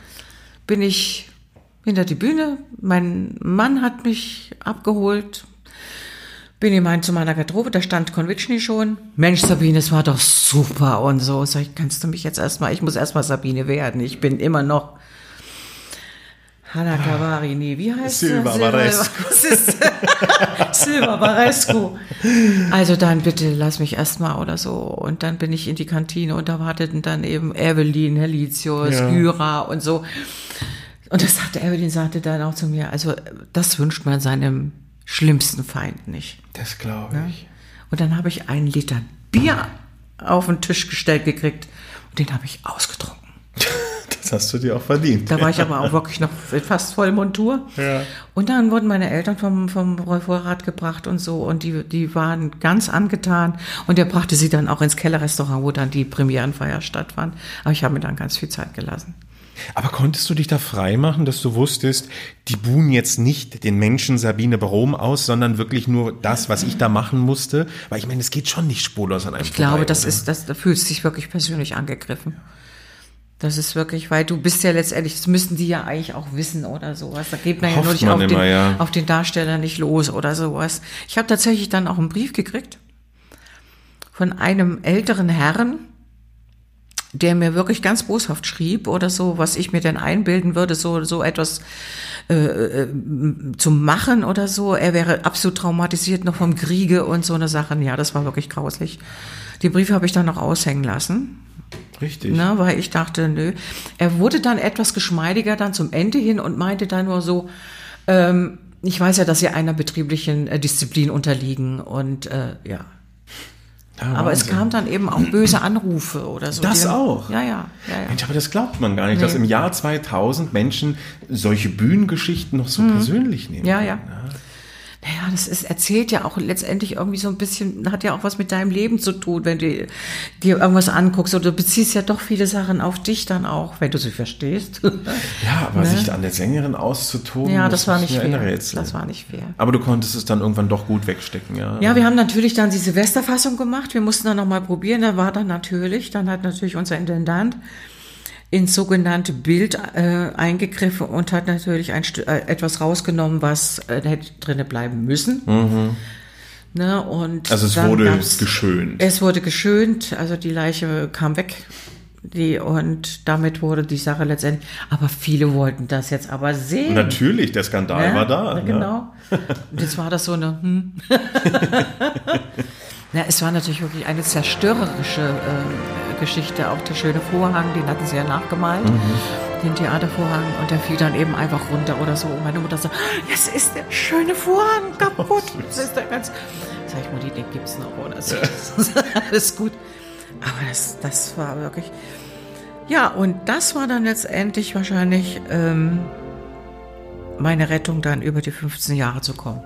hinter die Bühne, mein Mann hat mich abgeholt, bin zu meiner Garderobe, da stand Konvitschny schon. Mensch, Sabine, es war doch super und so. Sag ich, kannst du mich jetzt ich muss erstmal Sabine werden. Ich bin immer noch Hanna Cavarini. Wie heißt Silva Barescu. Silva Barescu. Also dann bitte lass mich erstmal oder so. Und dann bin ich in die Kantine und da warteten dann eben Evelyn, Helitius, Gyra und so. Und Evelyn sagte dann auch zu mir, also das wünscht man seinem schlimmsten Feind nicht. Das glaube ich. Ja? Und dann habe ich 1 Liter Bier auf den Tisch gestellt gekriegt und den habe ich ausgetrunken. Das hast du dir auch verdient. Da war ich aber auch wirklich noch fast voll Montur. Ja. Und dann wurden meine Eltern vom Rolf Wollrat gebracht und so und die waren ganz angetan und der brachte sie dann auch ins Kellerrestaurant, wo dann die Premierenfeier stattfand. Aber ich habe mir dann ganz viel Zeit gelassen. Aber konntest du dich da frei machen, dass du wusstest, die buhen jetzt nicht den Menschen Sabine Barom aus, sondern wirklich nur das, was ich da machen musste? Weil ich meine, es geht schon nicht spurlos an einem Ich glaube, vorbei, da fühlst du dich wirklich persönlich angegriffen. Das ist wirklich, weil du bist ja letztendlich, das müssten die ja eigentlich auch wissen oder sowas. Da geht man ja nur Hofft nicht man immer, ja. auf den Darsteller nicht los oder sowas. Ich habe tatsächlich dann auch einen Brief gekriegt von einem älteren Herrn, der mir wirklich ganz boshaft schrieb oder so, was ich mir denn einbilden würde, so etwas zu machen oder so. Er wäre absolut traumatisiert noch vom Kriege und so eine Sachen. Ja, das war wirklich grauslich. Die Briefe habe ich dann noch aushängen lassen. Richtig. Na, weil ich dachte, nö. Er wurde dann etwas geschmeidiger dann zum Ende hin und meinte dann nur so, ich weiß ja, dass Sie einer betrieblichen Disziplin unterliegen und ja. Ja, Aber es Wahnsinn. kam dann eben auch böse Anrufe oder so. Das Die dann, auch? Ja. Mensch, aber das glaubt man gar nicht, dass im Jahr 2000 Menschen solche Bühnengeschichten noch so persönlich nehmen. Ja. Naja, erzählt ja auch letztendlich irgendwie so ein bisschen, hat ja auch was mit deinem Leben zu tun, wenn du dir irgendwas anguckst oder du beziehst ja doch viele Sachen auf dich dann auch, wenn du sie verstehst. Ja, aber sich an der Sängerin auszutoben, Ja, das war nicht ist mir ein fair. Rätsel. Das war nicht fair. Aber du konntest es dann irgendwann doch gut wegstecken, ja? Ja, wir haben natürlich dann die Silvesterfassung gemacht. Wir mussten dann nochmal probieren. Dann hat natürlich unser Intendant ins sogenannte Bild eingegriffen und hat natürlich etwas rausgenommen, was hätte drinne bleiben müssen. Ne, und Also es dann wurde geschönt. Es wurde geschönt, also die Leiche kam weg. Und damit wurde die Sache letztendlich, aber viele wollten das jetzt aber sehen. Natürlich, der Skandal war da. Ja, genau. Und jetzt war das so eine, Na, es war natürlich wirklich eine zerstörerische Geschichte. Auch der schöne Vorhang, den hatten sie ja nachgemalt, den Theatervorhang, und der fiel dann eben einfach runter oder so. Und meine Mutter so, jetzt ist der schöne Vorhang kaputt. Das ist der ganz. Sag ich, Mutti, den gibt's noch, oder so. Alles gut. Aber das war wirklich. Ja, und das war dann letztendlich wahrscheinlich meine Rettung, dann über die 15 Jahre zu kommen.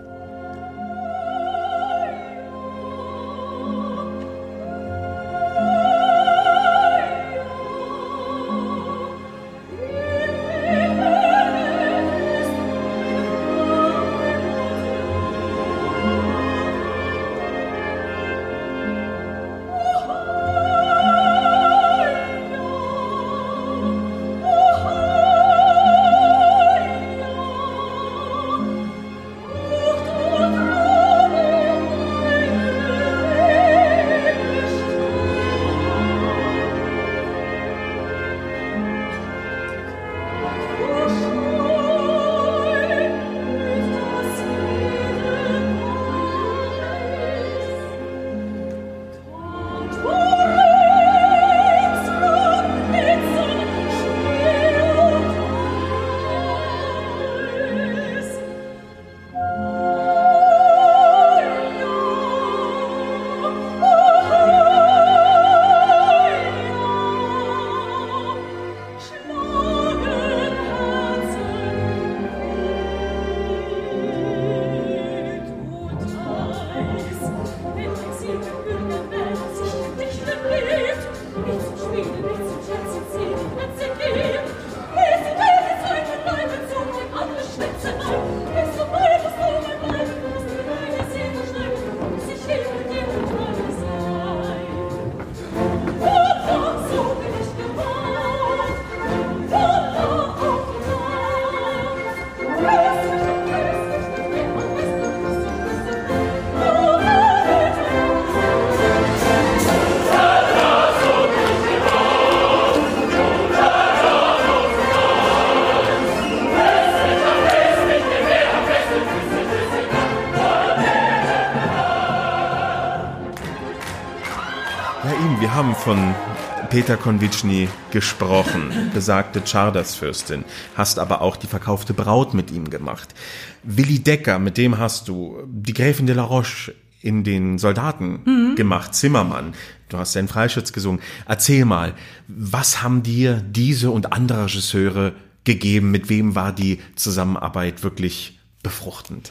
Wir haben von Peter Konwitschny gesprochen, besagte Czardas-Fürstin, hast aber auch die verkaufte Braut mit ihm gemacht. Willi Decker, mit dem hast du die Gräfin de la Roche in den Soldaten gemacht, Zimmermann. Du hast den Freischütz gesungen. Erzähl mal, was haben dir diese und andere Regisseure gegeben? Mit wem war die Zusammenarbeit wirklich befruchtend?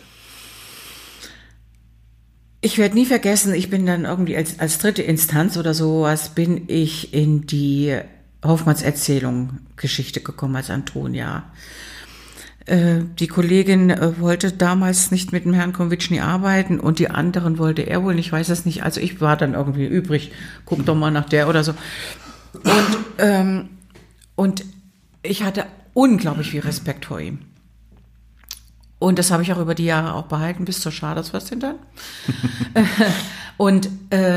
Ich werde nie vergessen, ich bin dann irgendwie als dritte Instanz oder sowas, bin ich in die Hoffmanns Erzählung, Geschichte gekommen als Antonia. Die Kollegin wollte damals nicht mit dem Herrn Konvitschny arbeiten und die anderen wollte er wohl, ich weiß es nicht. Also ich war dann irgendwie übrig, guck doch mal nach der oder so. Und ich hatte unglaublich viel Respekt vor ihm. Und das habe ich auch über die Jahre auch behalten, bis zur Schadensfürstin dann. Und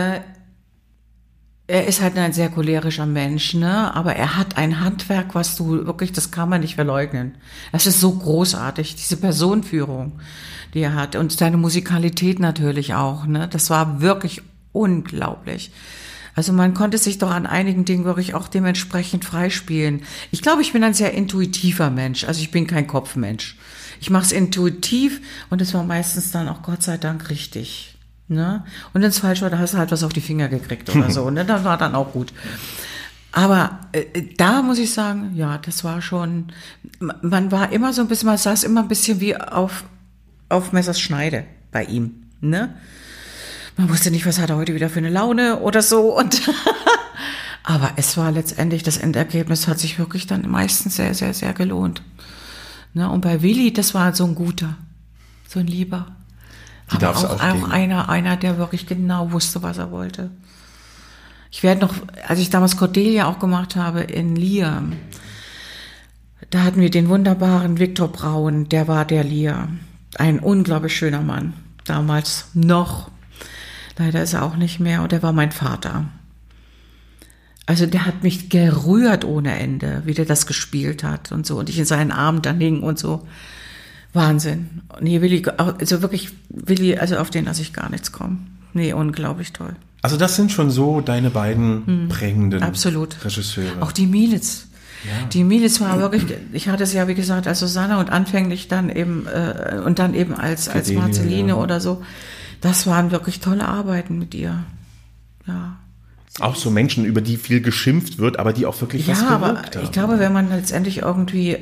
er ist halt ein sehr cholerischer Mensch, ne? Aber er hat ein Handwerk, was du wirklich, das kann man nicht verleugnen. Das ist so großartig, diese Personenführung, die er hat. Und seine Musikalität natürlich auch, ne? Das war wirklich unglaublich. Also man konnte sich doch an einigen Dingen wirklich auch dementsprechend freispielen. Ich glaube, ich bin ein sehr intuitiver Mensch. Also ich bin kein Kopfmensch. Ich mache es intuitiv und es war meistens dann auch Gott sei Dank richtig. Ne? Und wenn es falsch war, da hast du halt was auf die Finger gekriegt oder so. Ne? Das war dann auch gut. Aber da muss ich sagen, ja, das war schon, man war immer so ein bisschen, man saß immer ein bisschen wie auf Messers Schneide bei ihm. Ne? Man wusste nicht, was hat er heute wieder für eine Laune oder so. Und aber es war letztendlich, das Endergebnis hat sich wirklich dann meistens sehr, sehr, sehr gelohnt. Ne? Und bei Willi, das war so ein guter, so ein Lieber. Die darf es auch geben. Einer, der wirklich genau wusste, was er wollte. Ich werde noch, als ich damals Cordelia auch gemacht habe in Lier, da hatten wir den wunderbaren Viktor Braun, der war der Lier. Ein unglaublich schöner Mann. Damals noch. Leider ist er auch nicht mehr und der war mein Vater. Also der hat mich gerührt ohne Ende, wie der das gespielt hat und so. Und ich in seinen Armen dann hing und so. Wahnsinn. Nee, Willi, also wirklich, Willi, also auf den lasse ich gar nichts kommen. Nee, unglaublich toll. Also das sind schon so deine beiden prägenden Absolut. Regisseure. Auch die Mielitz. Ja. Die Mielitz war wirklich, ich hatte es ja, wie gesagt, als Susanna und anfänglich dann eben, und dann eben als Marceline ja. Oder so. Das waren wirklich tolle Arbeiten mit ihr. Ja. Auch so Menschen, über die viel geschimpft wird, aber die auch wirklich was bewirkt haben. Ja, aber ich glaube, wenn man letztendlich irgendwie,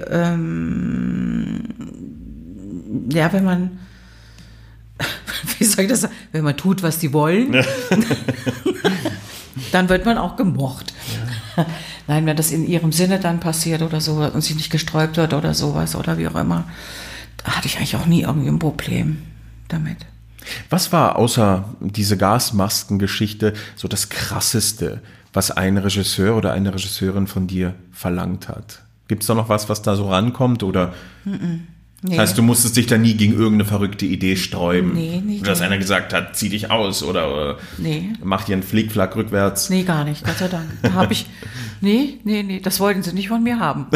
ja, wenn man, wie soll ich das sagen, wenn man tut, was die wollen, dann wird man auch gemocht. Ja. Nein, wenn das in ihrem Sinne dann passiert oder so und sie nicht gesträubt wird oder sowas oder wie auch immer, da hatte ich eigentlich auch nie irgendwie ein Problem damit. Was war außer diese Gasmaskengeschichte so das Krasseste, was ein Regisseur oder eine Regisseurin von dir verlangt hat? Gibt es da noch was da so rankommt oder? Nee. Das heißt, du musstest dich da nie gegen irgendeine verrückte Idee sträuben? Nee, nicht. Dass einer gesagt hat, zieh dich aus oder mach dir einen Flickflack rückwärts? Nee, gar nicht, Gott sei Dank. Da habe ich, nee, das wollten sie nicht von mir haben.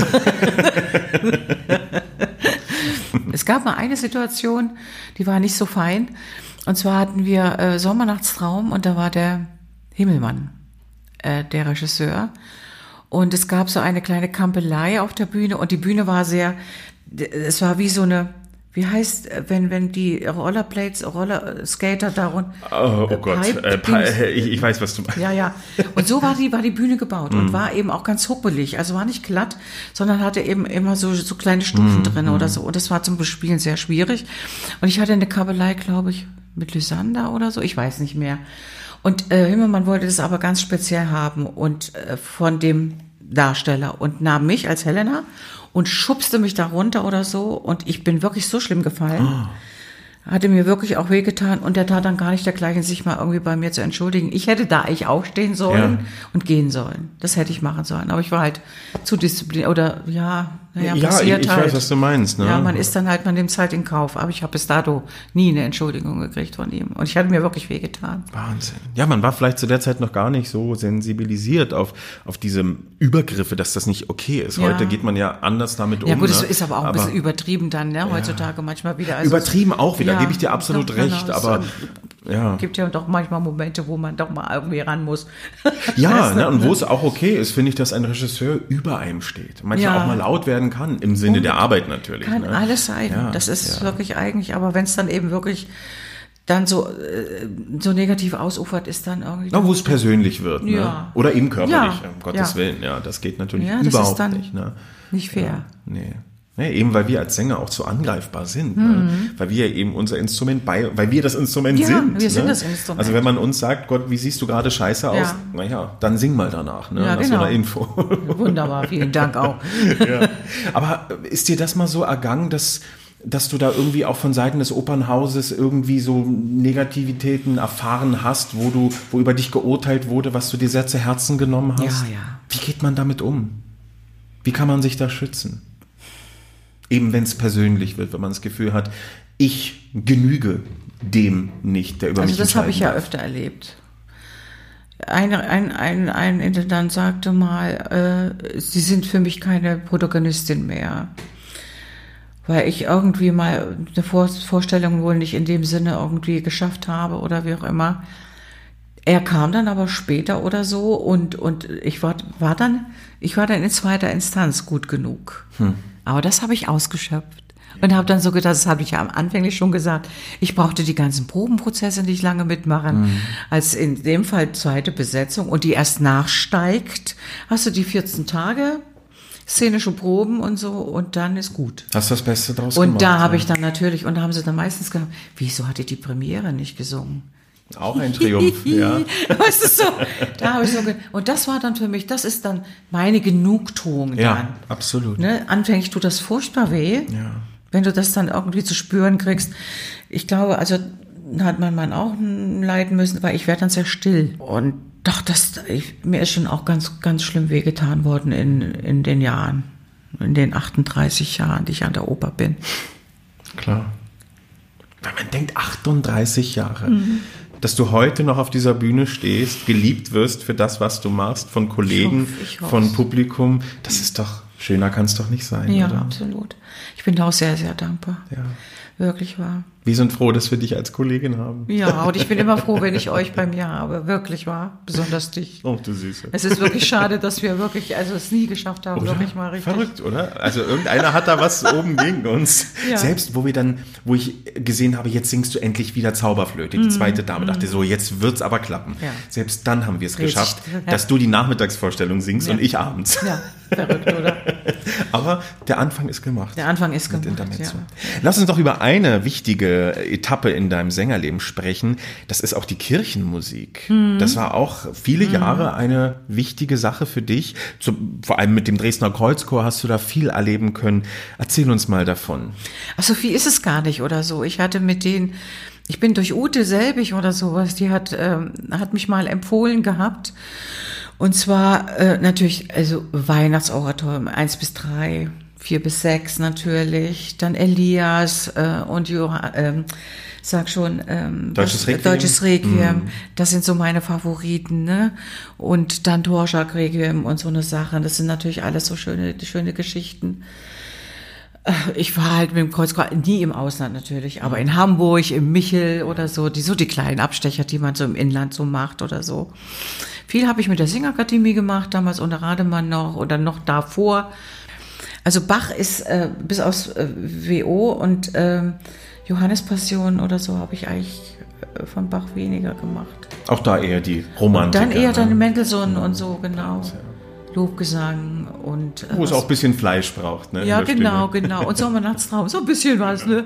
Es gab mal eine Situation, die war nicht so fein. Und zwar hatten wir Sommernachtstraum und da war der Himmelmann, der Regisseur. Und es gab so eine kleine Kampelei auf der Bühne und die Bühne war es war wie so eine, wie heißt, wenn die Rollerskater darunter. Oh Gott, ich weiß, was du meinst. Ja. Und so war die Bühne gebaut und war eben auch ganz huppelig. Also war nicht glatt, sondern hatte eben immer so kleine Stufen drin oder so. Und das war zum Bespielen sehr schwierig. Und ich hatte eine Kabelei, glaube ich, mit Lysander oder so. Ich weiß nicht mehr. Und Himmelmann wollte das aber ganz speziell haben und von dem Darsteller und nahm mich als Helena und schubste mich da runter oder so und ich bin wirklich so schlimm gefallen. Oh. Hatte mir wirklich auch wehgetan und der tat dann gar nicht dergleichen, sich mal irgendwie bei mir zu entschuldigen. Ich hätte da eigentlich aufstehen sollen und gehen sollen. Das hätte ich machen sollen. Aber ich war halt zu diszipliniert oder passiert ich halt. weiß, was du meinst. Ne? Ja, man nimmt es halt in Kauf. Aber ich habe bis dato nie eine Entschuldigung gekriegt von ihm. Und ich hatte mir wirklich wehgetan. Wahnsinn. Ja, man war vielleicht zu der Zeit noch gar nicht so sensibilisiert auf diese Übergriffe, dass das nicht okay ist. Heute geht man ja anders damit um. Ja gut, es ist aber auch ein bisschen übertrieben dann, ne? Heutzutage manchmal wieder. Also übertrieben auch wieder, gebe ich dir absolut recht. Genau, aber es gibt ja doch manchmal Momente, wo man doch mal irgendwie ran muss. Ja, ne? Und wo es auch okay ist, finde ich, dass ein Regisseur über einem steht. Manchmal auch mal laut werden kann, im Sinne der Arbeit natürlich. Kann alles sein. Ja, das ist wirklich eigentlich, aber wenn es dann eben wirklich dann so negativ ausufert, ist dann irgendwie. Wo es persönlich wird, ne? Ja. Oder eben körperlich, um Gottes Willen. Ja, das geht natürlich überhaupt nicht. Ne? Nicht fair. Ja, nee. Ne, eben weil wir als Sänger auch so angreifbar sind, ne? Weil wir eben unser Instrument weil wir das Instrument Ja, sind. wir sind ne? das Instrument. Also wenn man uns sagt, Gott, wie siehst du gerade scheiße aus? Ja. Naja, dann sing mal danach, ne? Ja, Nach so genau. einer Info. Wunderbar, vielen Dank auch. Ja. Aber ist dir das mal so ergangen, dass du da irgendwie auch von Seiten des Opernhauses irgendwie so Negativitäten erfahren hast, wo über dich geurteilt wurde, was du dir sehr zu Herzen genommen hast? Ja, ja. Wie geht man damit um? Wie kann man sich da schützen? Eben wenn es persönlich wird, wenn man das Gefühl hat, ich genüge dem nicht, der über mich Also das habe ich ja entscheiden darf. öfter erlebt. Ein Intendant sagte mal, Sie sind für mich keine Protagonistin mehr. Weil ich irgendwie mal eine Vorstellung wohl nicht in dem Sinne irgendwie geschafft habe oder wie auch immer. Er kam dann aber später oder so und ich war dann in zweiter Instanz gut genug. Aber das habe ich ausgeschöpft. Und habe dann so gedacht, das habe ich ja am Anfänglich schon gesagt, ich brauchte die ganzen Probenprozesse nicht lange mitmachen, als in dem Fall zweite Besetzung und die erst nachsteigt, hast du die 14 Tage, szenische Proben und so und dann ist gut. Hast du das Beste draus gemacht? Und da habe ja. ich dann natürlich, und da haben sie dann meistens gesagt, wieso hat ihr die Premiere nicht gesungen? Auch ein Triumph, ja. Weißt du so, da habe ich so, und das war dann für mich, das ist dann meine Genugtuung dann. Ja, absolut. Ne? Anfänglich tut das furchtbar weh, Ja. wenn du das dann irgendwie zu spüren kriegst. Ich glaube, also hat mein Mann auch leiden müssen, weil ich werde dann sehr still. Und doch, mir ist schon auch ganz, ganz schlimm wehgetan worden in den Jahren, in den 38 Jahren, die ich an der Oper bin. Klar. Wenn man denkt, 38 Jahre, dass du heute noch auf dieser Bühne stehst, geliebt wirst für das, was du machst, von Kollegen, Ich hoffe. von Publikum, das ist doch, schöner kann es doch nicht sein, Ja, oder? absolut. Ich bin da auch sehr, sehr dankbar. Ja. Wirklich wahr. Wir sind froh, dass wir dich als Kollegin haben. Ja, und ich bin immer froh, wenn ich euch bei mir habe. Wirklich wahr. Besonders dich. Oh, du Süße. Es ist wirklich schade, dass wir wirklich, also es nie geschafft haben, Oder? wirklich mal richtig. Verrückt, oder? Also irgendeiner hat da was oben gegen uns. Ja. Selbst wo ich gesehen habe, jetzt singst du endlich wieder Zauberflöte, die zweite Dame, dachte so, jetzt wird's aber klappen. Ja. Selbst dann haben wir es Richtig, geschafft, ja. dass du die Nachmittagsvorstellung singst Ja. und ich abends. Ja, verrückt, oder? Aber der Anfang ist gemacht. Der Anfang ist Mit gemacht, Intermezzo. ja. Lass uns doch über eine wichtige Etappe in deinem Sängerleben sprechen. Das ist auch die Kirchenmusik. Das war auch viele Jahre eine wichtige Sache für dich. Vor allem mit dem Dresdner Kreuzchor hast du da viel erleben können. Erzähl uns mal davon. Ach, so viel ist es gar nicht oder so. Ich bin durch Ute Selbig oder sowas, die hat mich mal empfohlen gehabt. Und zwar natürlich, also Weihnachtsoratorium 1 bis 3, 4 bis 6 natürlich, dann Elias und Deutsches Requiem. Deutsches Requiem. Das sind so meine Favoriten, ne? Und dann Dvorak Requiem und so eine Sache. Das sind natürlich alles so schöne Geschichten. Ich war halt mit dem Kreuzchor nie im Ausland natürlich, aber in Hamburg, im Michel oder so, die kleinen Abstecher, die man so im Inland so macht oder so. Viel habe ich mit der Singakademie gemacht, damals unter Rademann noch oder noch davor. Also Bach ist bis aus WO und Johannespassion oder so habe ich eigentlich von Bach weniger gemacht. Auch da eher die Romantik. Dann eher dann Mendelssohn und so, genau. Lobgesang und Wo es auch ein bisschen Fleisch braucht, ne? ja, in der genau, Stimme. genau. Und Sommernachtstraum, so ein bisschen was, ne?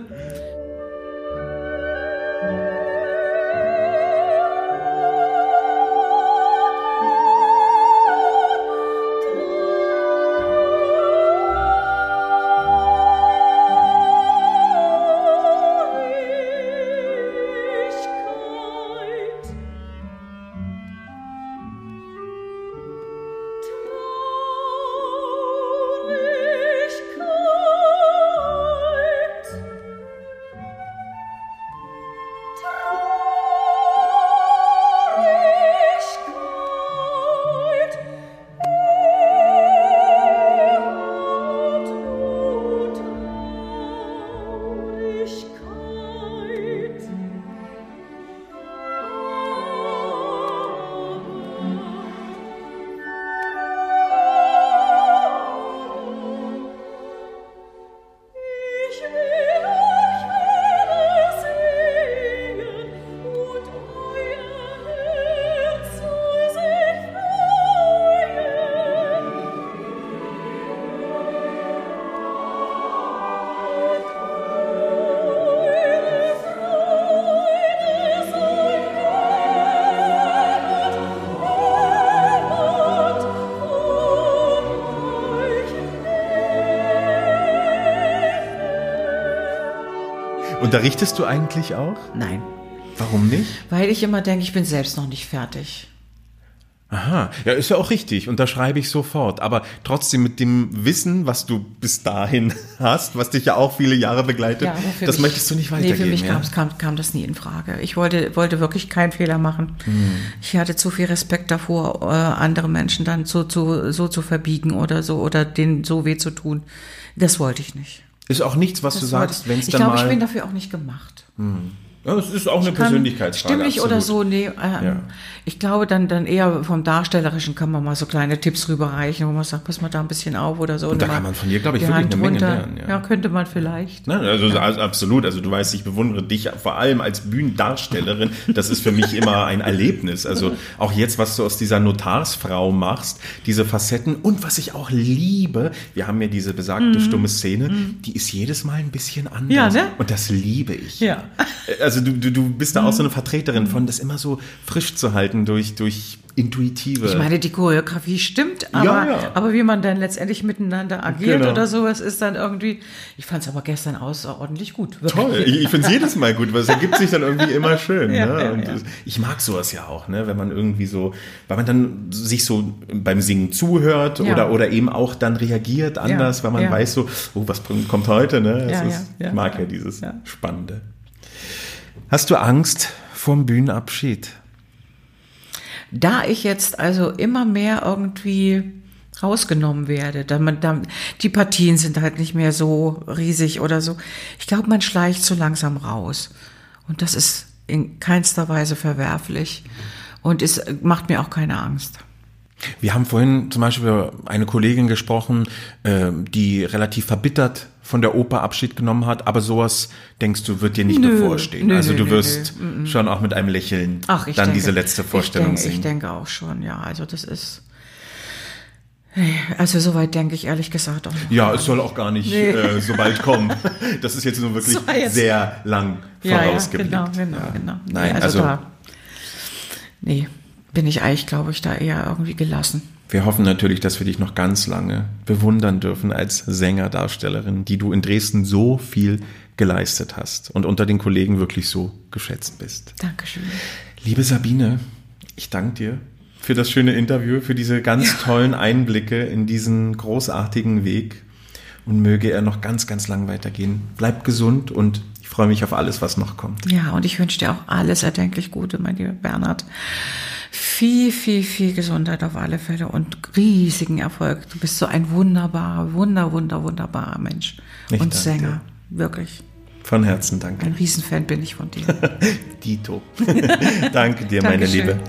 Unterrichtest du eigentlich auch? Nein, Warum nicht? weil ich immer denke, ich bin selbst noch nicht fertig. Aha, ja, ist ja auch richtig, unterschreibe ich sofort. Aber trotzdem mit dem Wissen, was du bis dahin hast, was dich ja auch viele Jahre begleitet, Ja, aber für das mich- möchtest du nicht weitergeben. Nee, für mich ja? kam das nie in Frage. Ich wollte wirklich keinen Fehler machen. Ich hatte zu viel Respekt davor, andere Menschen dann so zu verbiegen oder so, oder denen so weh zu tun. Das wollte ich nicht. Ist auch nichts, was Das du wollte sagst, wenn es ich dann glaube, mal... ich bin dafür auch nicht gemacht. Ja, es ist auch eine Persönlichkeitsfrage. Stimmlich absolut. oder so, nee. Ich glaube, dann eher vom Darstellerischen kann man mal so kleine Tipps rüberreichen, wo man sagt, pass mal da ein bisschen auf oder so. Und da mal kann man von dir, glaube ich, die wirklich Hand eine Menge runter. lernen. Ja, könnte man vielleicht. Ne, also absolut, also du weißt, ich bewundere dich vor allem als Bühnendarstellerin, das ist für mich immer ein Erlebnis, also auch jetzt, was du aus dieser Notarsfrau machst, diese Facetten und was ich auch liebe, wir haben ja diese besagte stumme Szene, die ist jedes Mal ein bisschen anders Ja, ne? und das liebe ich. Ja. Also du bist da auch so eine Vertreterin von, das immer so frisch zu halten durch intuitive... Ich meine, die Choreografie stimmt, aber, Ja, ja. aber wie man dann letztendlich miteinander agiert Genau. oder sowas, ist dann irgendwie, ich fand es aber gestern außerordentlich gut. Wirklich. Toll, ich finde es jedes Mal gut, weil es ergibt sich dann irgendwie immer schön. Ja, ne? ja, Und ja. ich mag sowas ja auch, ne? Wenn man irgendwie so, weil man dann sich so beim Singen zuhört Ja. oder eben auch dann reagiert anders, weil man ja. weiß so, oh, was kommt heute, ne? Ja, Ich ja. mag ja dieses Ja. Spannende. Hast du Angst vorm Bühnenabschied? Da ich jetzt also immer mehr irgendwie rausgenommen werde, die Partien sind halt nicht mehr so riesig oder so. Ich glaube, man schleicht so langsam raus. Und das ist in keinster Weise verwerflich. Und es macht mir auch keine Angst. Wir haben vorhin zum Beispiel über eine Kollegin gesprochen, die relativ verbittert von der Oper Abschied genommen hat, aber sowas, denkst du, wird dir nicht bevorstehen. Nö, Also nö, du nö, wirst schon auch mit einem Lächeln dann diese letzte Vorstellung ich singen. denke auch schon, ja. Also das ist, also soweit denke ich ehrlich gesagt auch noch. Ja, es soll auch gar nicht so bald kommen. Das ist jetzt nur wirklich Das war jetzt- sehr lang vorausgeblickt. Ja, genau. Nein, Nee, also da, nee, bin ich eigentlich, glaube ich, da eher irgendwie gelassen. wir hoffen natürlich, dass wir dich noch ganz lange bewundern dürfen als Sänger-Darstellerin, die du in Dresden so viel geleistet hast und unter den Kollegen wirklich so geschätzt bist. Dankeschön. Liebe Sabine, ich danke dir für das schöne Interview, für diese ganz tollen Einblicke in diesen großartigen Weg und möge er noch ganz, ganz lang weitergehen. Bleib gesund und ich freue mich auf alles, was noch kommt. Ja, und ich wünsche dir auch alles erdenklich Gute, mein lieber Bernhard. Viel, viel, viel Gesundheit auf alle Fälle und riesigen Erfolg. Du bist so ein wunderbarer, wunderbarer Mensch Ich und danke Sänger. Wirklich. Von Herzen danke. Ein Riesenfan bin ich von dir. Dito. Danke dir, meine Dankeschön. Liebe.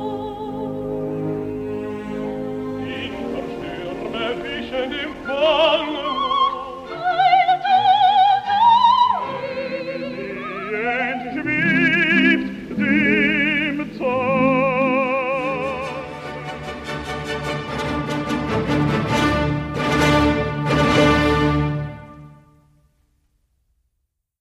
In der Stürme wichen im Fall